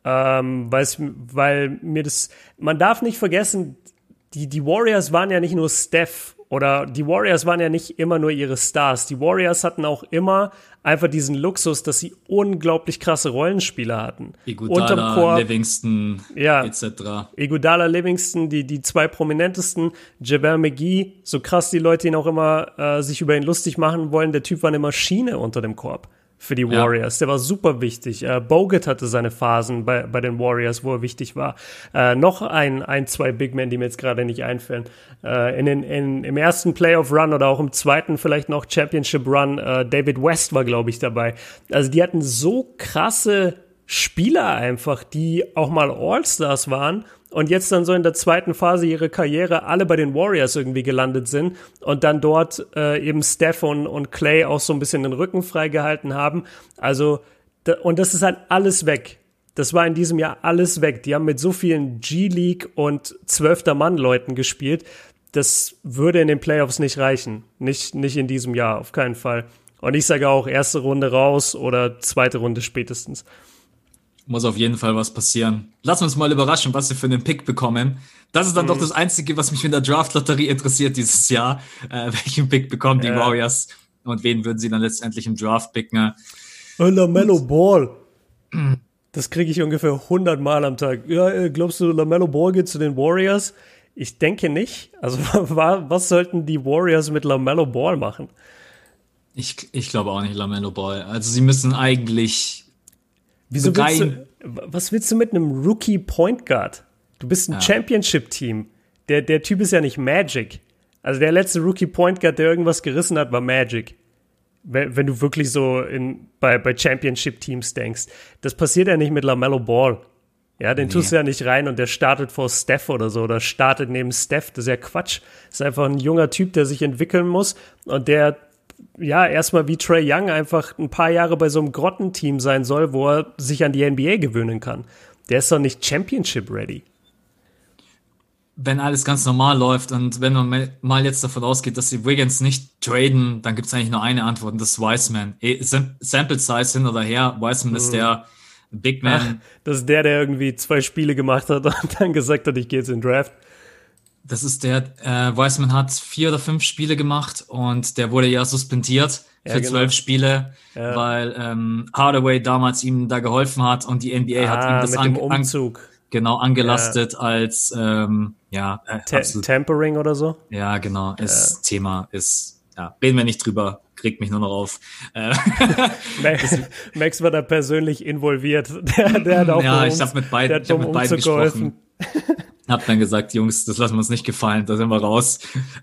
weil mir das, man darf nicht vergessen, die Warriors waren ja nicht nur Steph oder die Warriors waren ja nicht immer nur ihre Stars. Die Warriors hatten auch immer einfach diesen Luxus, dass sie unglaublich krasse Rollenspieler hatten. Iguodala, Livingston, etc. Iguodala, Livingston, die 2 prominentesten. JaVale McGee, so krass die Leute ihn auch immer sich über ihn lustig machen wollen. Der Typ war eine Maschine unter dem Korb. für die Warriors. Der war super wichtig. Bogut hatte seine Phasen bei den Warriors, wo er wichtig war. Noch zwei Big Men, die mir jetzt gerade nicht einfällen. Im ersten Playoff-Run oder auch im zweiten vielleicht noch Championship-Run, David West war, glaube ich, dabei. Also die hatten so krasse Spieler einfach, die auch mal All-Stars waren und jetzt dann so in der zweiten Phase ihrer Karriere alle bei den Warriors irgendwie gelandet sind und dann dort eben Steph und Clay auch so ein bisschen den Rücken freigehalten haben. Also, und das ist halt alles weg. Das war in diesem Jahr alles weg. Die haben mit so vielen G-League und 12-Mann-Leuten gespielt. Das würde in den Playoffs nicht reichen. Nicht in diesem Jahr, auf keinen Fall. Und ich sage auch, erste Runde raus oder zweite Runde spätestens. Muss auf jeden Fall was passieren. Lass uns mal überraschen, was wir für einen Pick bekommen. Das ist dann doch das Einzige, was mich in der Draft-Lotterie interessiert dieses Jahr. Welchen Pick bekommen die Warriors und wen würden sie dann letztendlich im Draft picken? LaMelo Ball. Das kriege ich ungefähr 100 Mal am Tag. Ja, glaubst du, LaMelo Ball geht zu den Warriors? Ich denke nicht. Also was sollten die Warriors mit LaMelo Ball machen? Ich glaube auch nicht LaMelo Ball. Also sie müssen eigentlich... Was willst du mit einem Rookie Point Guard? Du bist ein Championship-Team. Der Typ ist ja nicht Magic. Also der letzte Rookie Point Guard, der irgendwas gerissen hat, war Magic. Wenn du wirklich so bei Championship-Teams denkst. Das passiert ja nicht mit LaMelo Ball. Ja, den tust du ja nicht rein und der startet vor Steph oder so oder startet neben Steph. Das ist ja Quatsch. Das ist einfach ein junger Typ, der sich entwickeln muss und der erstmal wie Trae Young einfach ein paar Jahre bei so einem Grottenteam sein soll, wo er sich an die NBA gewöhnen kann. Der ist doch nicht Championship-ready. Wenn alles ganz normal läuft und wenn man mal jetzt davon ausgeht, dass die Wiggins nicht traden, dann gibt es eigentlich nur eine Antwort und das ist Wiseman. Sample Size hin oder her, Wiseman ist der Big Man. Das ist der irgendwie 2 Spiele gemacht hat und dann gesagt hat, ich gehe jetzt in den Draft. Das ist der, Wiseman hat 4 oder 5 Spiele gemacht und der wurde ja suspendiert für 12 Spiele, weil Hardaway damals ihm da geholfen hat und die NBA hat ihm das angelastet als Tampering oder so. Ja, genau. Thema ist, reden wir nicht drüber, kriegt mich nur noch auf. Max war da persönlich involviert. Der hat auch ich habe mit beiden gesprochen. Hab dann gesagt, Jungs, das lassen wir uns nicht gefallen, da sind wir raus.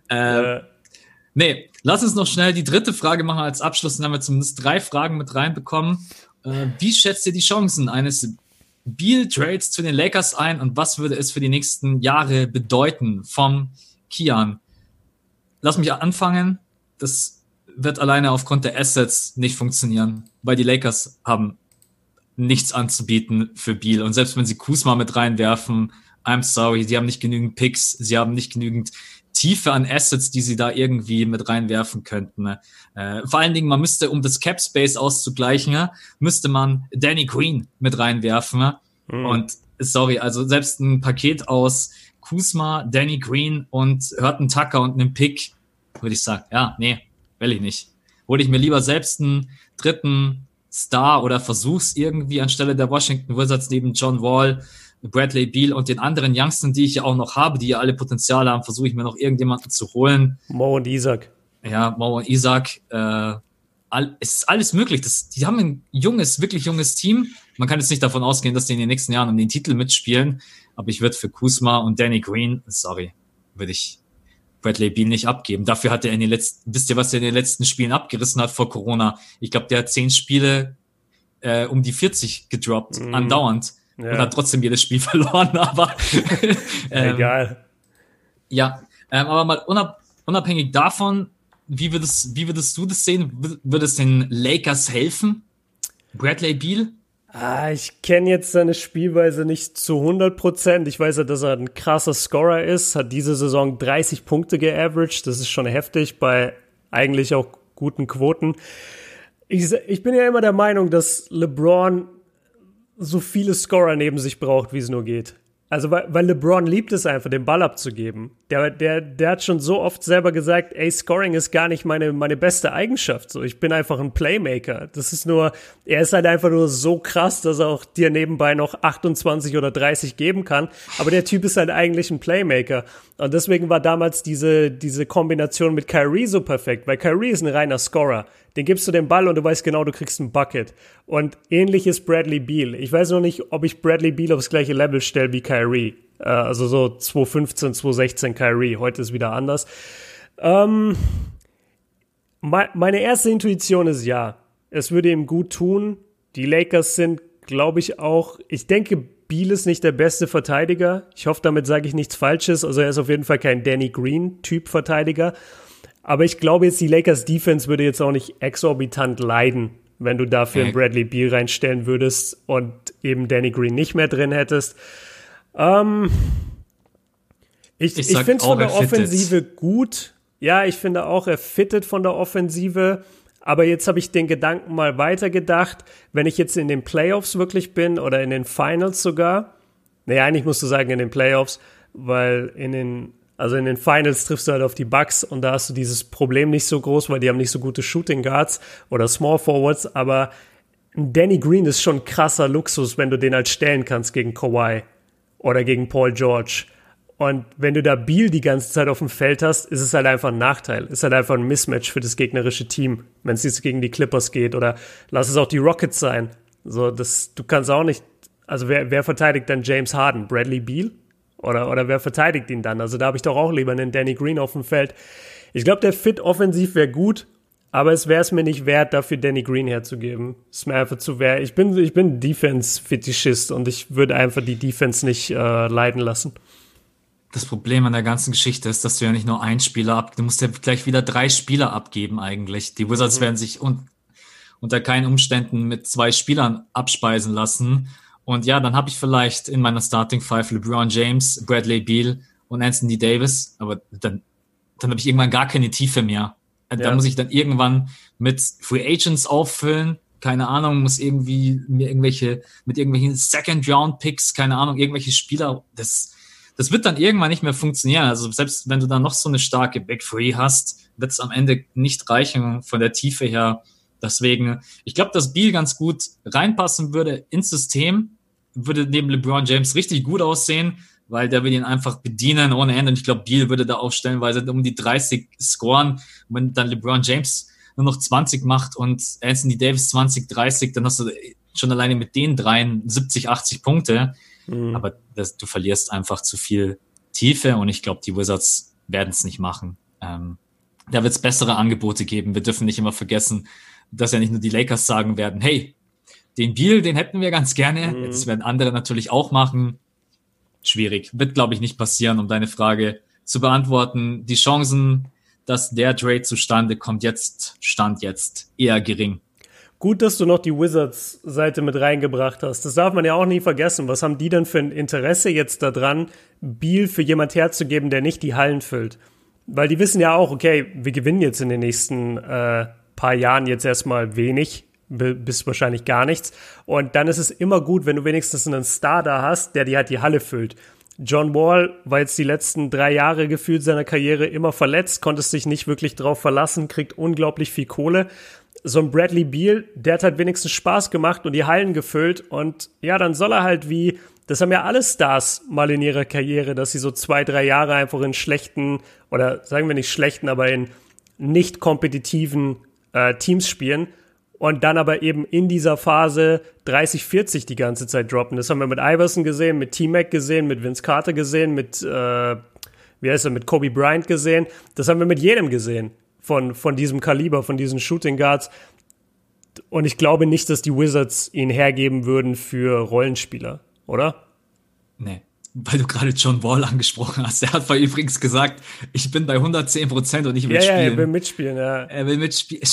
Nee, lass uns noch schnell die dritte Frage machen als Abschluss. Dann haben wir zumindest 3 Fragen mit reinbekommen. Wie schätzt ihr die Chancen eines Beal-Trades zu den Lakers ein und was würde es für die nächsten Jahre bedeuten vom Kian? Lass mich anfangen. Das wird alleine aufgrund der Assets nicht funktionieren, weil die Lakers haben nichts anzubieten für Beal. Und selbst wenn sie Kuzma mit reinwerfen, I'm sorry, sie haben nicht genügend Picks, sie haben nicht genügend Tiefe an Assets, die sie da irgendwie mit reinwerfen könnten. Vor allen Dingen, man müsste, um das Cap Space auszugleichen, müsste man Danny Green mit reinwerfen. Und sorry, also selbst ein Paket aus Kuzma, Danny Green und Horton Tucker und einem Pick, würde ich sagen, will ich nicht. Hole ich mir lieber selbst einen dritten Star oder versuch's irgendwie anstelle der Washington Wizards neben John Wall, Bradley Beal und den anderen Youngstern, die ich ja auch noch habe, die ja alle Potenzial haben, versuche ich mir noch irgendjemanden zu holen. Mo und Isaac. Ja, Mo und Isaac. Es ist alles möglich. Die haben ein wirklich junges Team. Man kann jetzt nicht davon ausgehen, dass die in den nächsten Jahren um den Titel mitspielen. Aber ich würde für Kuzma und Danny Green, würde ich Bradley Beal nicht abgeben. Dafür hat er wisst ihr, was er in den letzten Spielen abgerissen hat vor Corona? Ich glaube, der hat 10 Spiele um die 40 gedroppt, andauernd. Und hat trotzdem jedes Spiel verloren, aber egal. Aber mal unabhängig davon, wie würdest du das sehen? Würde es den Lakers helfen? Bradley Beal? Ich kenne jetzt seine Spielweise nicht zu 100%. Ich weiß ja, dass er ein krasser Scorer ist, hat diese Saison 30 Punkte geaveraged. Das ist schon heftig bei eigentlich auch guten Quoten. Ich bin ja immer der Meinung, dass LeBron so viele Scorer neben sich braucht, wie es nur geht. Also weil LeBron liebt es einfach, den Ball abzugeben. Der hat schon so oft selber gesagt, Scoring ist gar nicht meine beste Eigenschaft. So, ich bin einfach ein Playmaker. Er ist halt einfach nur so krass, dass er auch dir nebenbei noch 28 oder 30 geben kann. Aber der Typ ist halt eigentlich ein Playmaker. Und deswegen war damals diese Kombination mit Kyrie so perfekt, weil Kyrie ist ein reiner Scorer. Den gibst du den Ball und du weißt genau, du kriegst ein Bucket. Und ähnlich ist Bradley Beal. Ich weiß noch nicht, ob ich Bradley Beal aufs gleiche Level stelle wie Kyrie. Also so 2015, 2016 Kyrie. Heute ist wieder anders. Meine erste Intuition ist ja. Es würde ihm gut tun. Die Lakers sind, glaube ich, auch, ich denke, Beal ist nicht der beste Verteidiger. Ich hoffe, damit sage ich nichts Falsches. Also er ist auf jeden Fall kein Danny Green-Typ Verteidiger. Aber ich glaube jetzt, die Lakers Defense würde jetzt auch nicht exorbitant leiden, wenn du dafür einen Bradley Beal reinstellen würdest und eben Danny Green nicht mehr drin hättest. Ich finde es von der Offensive gut. Ja, ich finde auch, er fittet von der Offensive. Aber jetzt habe ich den Gedanken mal weitergedacht. Wenn ich jetzt in den Playoffs wirklich bin oder in den Finals sogar. Naja, eigentlich musst du sagen in den Playoffs, weil in den Finals triffst du halt auf die Bucks und da hast du dieses Problem nicht so groß, weil die haben nicht so gute Shooting Guards oder Small Forwards. Aber Danny Green ist schon krasser Luxus, wenn du den halt stellen kannst gegen Kawhi oder gegen Paul George. Und wenn du da Beal die ganze Zeit auf dem Feld hast, ist es halt einfach ein Nachteil. Ist halt einfach ein Mismatch für das gegnerische Team, wenn es jetzt gegen die Clippers geht. Oder lass es auch die Rockets sein. So, du kannst auch nicht, also wer verteidigt dann James Harden? Bradley Beal? Oder wer verteidigt ihn dann? Also da habe ich doch auch lieber einen Danny Green auf dem Feld. Ich glaube, der Fit offensiv wäre gut, aber es wäre es mir nicht wert, dafür Danny Green herzugeben. Es ist mir einfach zu wert. Ich bin Defense-Fetischist und ich würde einfach die Defense nicht leiden lassen. Das Problem an der ganzen Geschichte ist, dass du ja nicht nur einen Spieler du musst ja gleich wieder 3 Spieler abgeben eigentlich. Die Wizards werden sich unter keinen Umständen mit 2 Spielern abspeisen lassen. Und ja, dann habe ich vielleicht in meiner Starting Five LeBron James, Bradley Beal und Anthony Davis, aber dann habe ich irgendwann gar keine Tiefe mehr. Da muss ich dann irgendwann mit Free Agents auffüllen. Keine Ahnung, muss irgendwie mit irgendwelchen Second-Round-Picks, keine Ahnung, irgendwelche Spieler, das wird dann irgendwann nicht mehr funktionieren. Also selbst wenn du dann noch so eine starke Big Three hast, wird es am Ende nicht reichen von der Tiefe her. Deswegen, ich glaube, dass Beal ganz gut reinpassen würde ins System, würde neben LeBron James richtig gut aussehen, weil der will ihn einfach bedienen ohne Ende. Und ich glaube, Beal würde da auch stellenweise um die 30 scoren. Und wenn dann LeBron James nur noch 20 macht und Anthony Davis 20, 30, dann hast du schon alleine mit den dreien 70, 80 Punkte. Aber du verlierst einfach zu viel Tiefe und ich glaube, die Wizards werden es nicht machen. Da wird es bessere Angebote geben. Wir dürfen nicht immer vergessen, dass ja nicht nur die Lakers sagen werden, hey, den Beal, den hätten wir ganz gerne. Das werden andere natürlich auch machen. Schwierig. Wird, glaube ich, nicht passieren, um deine Frage zu beantworten. Die Chancen, dass der Trade zustande kommt, Stand jetzt eher gering. Gut, dass du noch die Wizards-Seite mit reingebracht hast. Das darf man ja auch nie vergessen. Was haben die denn für ein Interesse jetzt daran, Beal für jemand herzugeben, der nicht die Hallen füllt? Weil die wissen ja auch, okay, wir gewinnen jetzt in den nächsten paar Jahren jetzt erstmal wenig, bis wahrscheinlich gar nichts. Und dann ist es immer gut, wenn du wenigstens einen Star da hast, der dir halt die Halle füllt. John Wall war jetzt die letzten 3 Jahre gefühlt seiner Karriere immer verletzt, konnte sich nicht wirklich drauf verlassen, kriegt unglaublich viel Kohle. So ein Bradley Beal, der hat halt wenigstens Spaß gemacht und die Hallen gefüllt und ja, dann soll er halt das haben ja alle Stars mal in ihrer Karriere, dass sie so 2, 3 Jahre einfach in schlechten, oder sagen wir nicht schlechten, aber in nicht kompetitiven Teams spielen und dann aber eben in dieser Phase 30, 40 die ganze Zeit droppen. Das haben wir mit Iverson gesehen, mit T-Mac gesehen, mit Vince Carter gesehen, mit mit Kobe Bryant gesehen. Das haben wir mit jedem gesehen. Von diesem Kaliber, von diesen Shooting Guards. Und ich glaube nicht, dass die Wizards ihn hergeben würden für Rollenspieler, oder? Nee, weil du gerade John Wall angesprochen hast. Er hat übrigens gesagt, ich bin bei 110% und ich will spielen. Ja, er will mitspielen, ja. Er will mitspielen.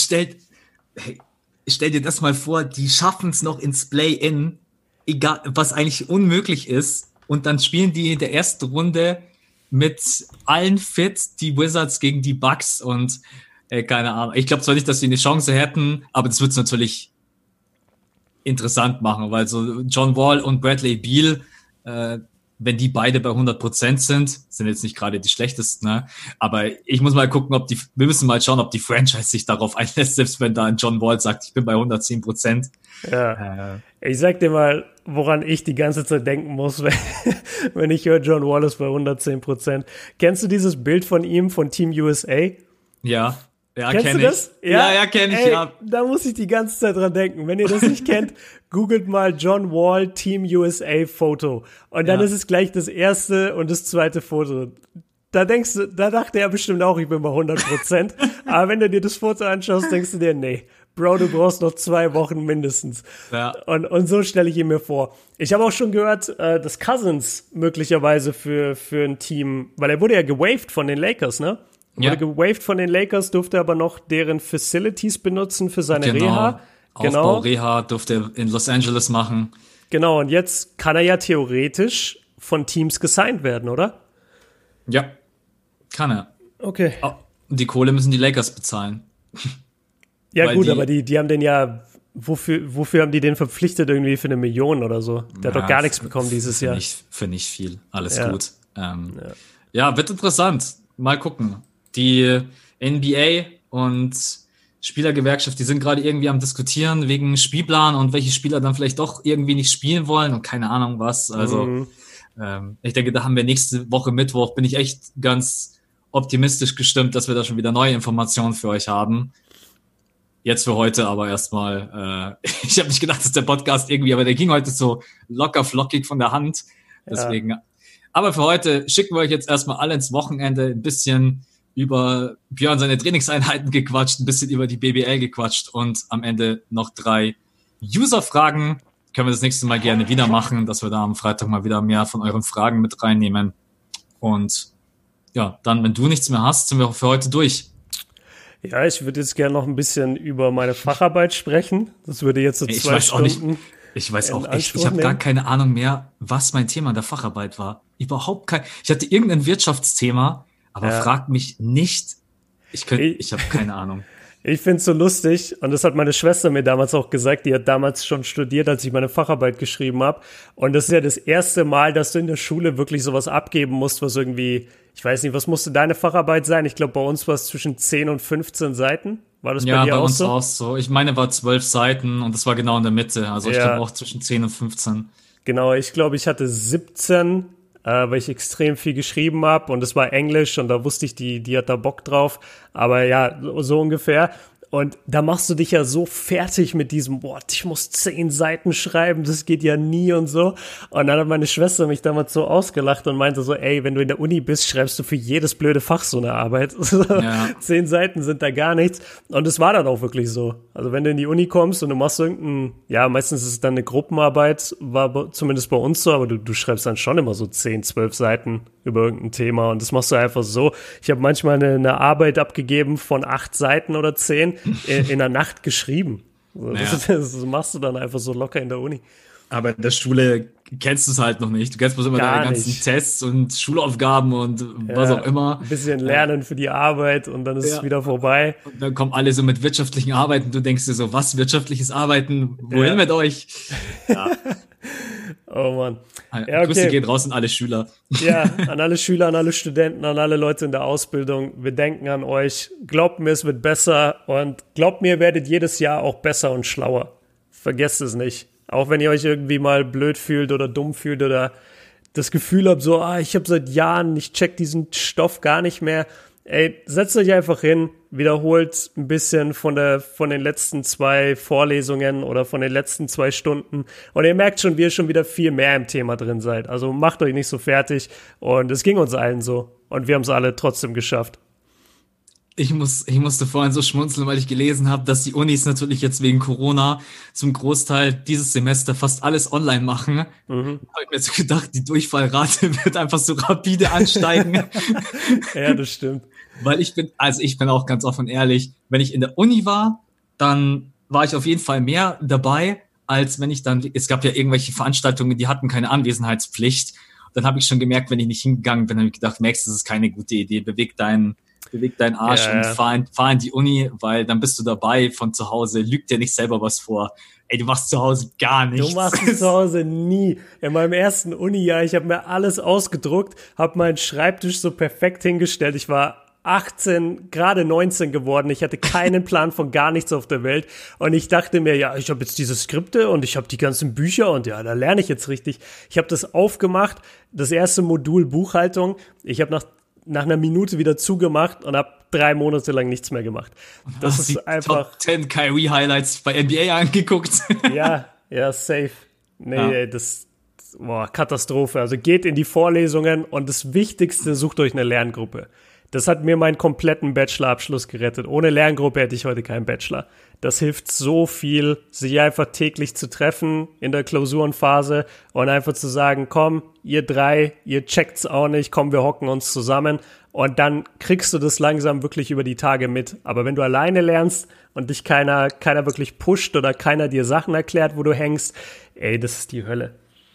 Stell dir das mal vor, die schaffen es noch ins Play-In, egal, was eigentlich unmöglich ist. Und dann spielen die in der ersten Runde mit allen fit, die Wizards gegen die Bucks und keine Ahnung. Ich glaube zwar nicht, dass sie eine Chance hätten, aber das wird es natürlich interessant machen, weil so John Wall und Bradley Beal, wenn die beide bei 100% sind jetzt nicht gerade die schlechtesten, ne? Aber ich muss mal gucken, wir müssen mal schauen, ob die Franchise sich darauf einlässt, selbst wenn da ein John Wall sagt, ich bin bei 110%. Ja. Ich sag dir mal, woran ich die ganze Zeit denken muss, wenn ich höre, John Wall ist bei 110%. Kennst du dieses Bild von ihm, von Team USA? Ja, Ja, kennst du das? Ja, kenn ich, ja. Da muss ich die ganze Zeit dran denken. Wenn ihr das nicht kennt, googelt mal John Wall Team USA Foto. Und dann ist es gleich das erste und das zweite Foto. Da dachte er bestimmt auch, ich bin bei 100%. Aber wenn du dir das Foto anschaust, denkst du dir, nee, Bro, du brauchst noch 2 Wochen mindestens. Ja. Und so stelle ich ihn mir vor. Ich habe auch schon gehört, dass Cousins möglicherweise für ein Team, weil er wurde ja gewaved von den Lakers, ne? Wurde gewaved von den Lakers, durfte aber noch deren Facilities benutzen für seine Reha. Aufbau, Reha durfte er in Los Angeles machen. Genau, und jetzt kann er ja theoretisch von Teams gesigned werden, oder? Ja, kann er. Okay. Und die Kohle müssen die Lakers bezahlen. Ja gut, aber die haben den ja, wofür haben die den verpflichtet irgendwie für 1 Million oder so? Der hat doch gar nichts bekommen dieses Jahr. Für nicht viel, alles gut. Ja, wird interessant. Mal gucken. Die NBA und Spielergewerkschaft, die sind gerade irgendwie am Diskutieren wegen Spielplan und welche Spieler dann vielleicht doch irgendwie nicht spielen wollen und keine Ahnung was. Also ich denke, da haben wir nächste Woche Mittwoch, bin ich echt ganz optimistisch gestimmt, dass wir da schon wieder neue Informationen für euch haben. Jetzt für heute aber erstmal, ich habe nicht gedacht, dass der Podcast irgendwie, aber der ging heute so locker flockig von der Hand. Deswegen. Aber für heute schicken wir euch jetzt erstmal alle ins Wochenende, ein bisschen über Björn seine Trainingseinheiten gequatscht, ein bisschen über die BBL gequatscht und am Ende noch 3 User-Fragen. Können wir das nächste Mal gerne wieder machen, dass wir da am Freitag mal wieder mehr von euren Fragen mit reinnehmen. Und ja, dann, wenn du nichts mehr hast, sind wir für heute durch. Ja, ich würde jetzt gerne noch ein bisschen über meine Facharbeit sprechen. Das würde jetzt so 2 Stunden. Ich weiß auch echt, ich habe gar keine Ahnung mehr, was mein Thema in der Facharbeit war. Überhaupt kein. Ich hatte irgendein Wirtschaftsthema, aber frag mich nicht. Ich habe keine Ahnung. Ich find's so lustig und das hat meine Schwester mir damals auch gesagt, die hat damals schon studiert, als ich meine Facharbeit geschrieben habe. Und das ist ja das erste Mal, dass du in der Schule wirklich sowas abgeben musst, was irgendwie, ich weiß nicht, was musste deine Facharbeit sein? Ich glaube, bei uns war es zwischen 10 und 15 Seiten. War das bei dir auch so? Ja, bei uns auch so. Ich meine, war 12 Seiten und das war genau in der Mitte. Also ich glaube auch zwischen 10 und 15. Genau, ich glaube, ich hatte 17, weil ich extrem viel geschrieben habe und es war Englisch und da wusste ich, die hat da Bock drauf. Aber ja, so ungefähr. Und da machst du dich ja so fertig mit diesem, ich muss 10 Seiten schreiben, das geht ja nie und so. Und dann hat meine Schwester mich damals so ausgelacht und meinte so, ey, wenn du in der Uni bist, schreibst du für jedes blöde Fach so eine Arbeit. 10 Seiten sind da gar nichts. Und es war dann auch wirklich so. Also wenn du in die Uni kommst und du machst meistens ist es dann eine Gruppenarbeit, war zumindest bei uns so, aber du schreibst dann schon immer so 10, 12 Seiten über irgendein Thema und das machst du einfach so. Ich habe manchmal eine Arbeit abgegeben von 8 Seiten oder 10 in der Nacht geschrieben. Das machst du dann einfach so locker in der Uni. Aber in der Schule kennst du es halt noch nicht. Du kennst bloß immer deine ganzen Tests und Schulaufgaben und was auch immer. Ein bisschen lernen für die Arbeit und dann ist es wieder vorbei. Und dann kommen alle so mit wirtschaftlichen Arbeiten. Du denkst dir so, was, wirtschaftliches Arbeiten? Wohin mit euch? Ja. Oh Mann. Ja, Grüße gehen raus an alle Schüler. Ja, an alle Schüler, an alle Studenten, an alle Leute in der Ausbildung. Wir denken an euch. Glaubt mir, es wird besser und glaubt mir, ihr werdet jedes Jahr auch besser und schlauer. Vergesst es nicht. Auch wenn ihr euch irgendwie mal blöd fühlt oder dumm fühlt oder das Gefühl habt, so, ich habe seit Jahren, ich check diesen Stoff gar nicht mehr. Ey, setzt euch einfach hin, wiederholt ein bisschen von den letzten 2 Vorlesungen oder von den letzten 2 Stunden und ihr merkt schon, wie ihr schon wieder viel mehr im Thema drin seid. Also macht euch nicht so fertig und es ging uns allen so und wir haben es alle trotzdem geschafft. Ich musste vorhin so schmunzeln, weil ich gelesen habe, dass die Unis natürlich jetzt wegen Corona zum Großteil dieses Semester fast alles online machen. Habe ich mir so gedacht, die Durchfallrate wird einfach so rapide ansteigen. Ja, das stimmt. Weil ich bin auch ganz offen und ehrlich, wenn ich in der Uni war, dann war ich auf jeden Fall mehr dabei, als wenn ich dann, es gab ja irgendwelche Veranstaltungen, die hatten keine Anwesenheitspflicht. Dann habe ich schon gemerkt, wenn ich nicht hingegangen bin, habe ich gedacht, Max, das ist keine gute Idee, beweg deinen Arsch und fahr in die Uni, weil dann bist du dabei von zu Hause, lügt dir nicht selber was vor. Ey, du machst zu Hause gar nichts. Du machst es zu Hause nie. In meinem ersten Uni-Jahr, ich habe mir alles ausgedruckt, habe meinen Schreibtisch so perfekt hingestellt. Ich war 18, gerade 19 geworden. Ich hatte keinen Plan von gar nichts auf der Welt. Und ich dachte mir, ja, ich habe jetzt diese Skripte und ich habe die ganzen Bücher und ja, da lerne ich jetzt richtig. Ich habe das aufgemacht, das erste Modul Buchhaltung. Ich habe nach einer Minute wieder zugemacht und habe 3 Monate lang nichts mehr gemacht. Das ist einfach Top 10 Kyrie Highlights bei NBA angeguckt. Ja, safe. Nee, Katastrophe. Also geht in die Vorlesungen und das Wichtigste, sucht euch eine Lerngruppe. Das hat mir meinen kompletten Bachelorabschluss gerettet. Ohne Lerngruppe hätte ich heute keinen Bachelor. Das hilft so viel, sich einfach täglich zu treffen in der Klausurenphase und einfach zu sagen, komm, ihr 3, ihr checkt's auch nicht, komm, wir hocken uns zusammen und dann kriegst du das langsam wirklich über die Tage mit. Aber wenn du alleine lernst und dich keiner wirklich pusht oder keiner dir Sachen erklärt, wo du hängst, das ist die Hölle.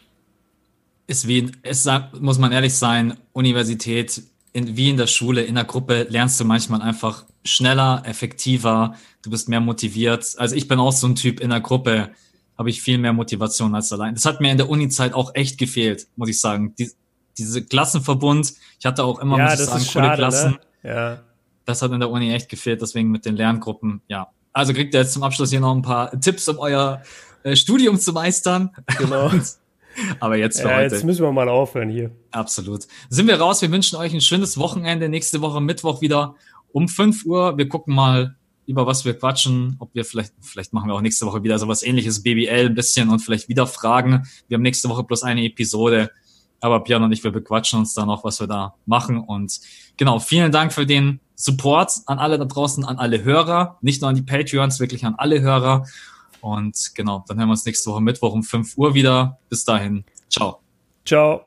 Muss man ehrlich sein, Universität, wie in der Schule, in der Gruppe lernst du manchmal einfach schneller, effektiver, du bist mehr motiviert. Also ich bin auch so ein Typ, in der Gruppe habe ich viel mehr Motivation als allein. Das hat mir in der Uni-Zeit auch echt gefehlt, muss ich sagen. Diese Klassenverbund, ich hatte auch immer, muss ich sagen, coole Klassen. Ne? Ja. Das hat in der Uni echt gefehlt, deswegen mit den Lerngruppen, ja. Also kriegt ihr jetzt zum Abschluss hier noch ein paar Tipps, um euer Studium zu meistern. Genau. Aber jetzt für heute. Jetzt müssen wir mal aufhören hier. Absolut. Sind wir raus. Wir wünschen euch ein schönes Wochenende. Nächste Woche Mittwoch wieder um 5 Uhr. Wir gucken mal, über was wir quatschen. Ob wir vielleicht machen wir auch nächste Woche wieder sowas ähnliches, BBL ein bisschen und vielleicht wieder Fragen. Wir haben nächste Woche bloß eine Episode. Aber Björn und ich, wir bequatschen uns da noch, was wir da machen. Und genau, vielen Dank für den Support an alle da draußen, an alle Hörer. Nicht nur an die Patreons, wirklich an alle Hörer. Und genau, dann hören wir uns nächste Woche Mittwoch um 5 Uhr wieder. Bis dahin. Ciao. Ciao.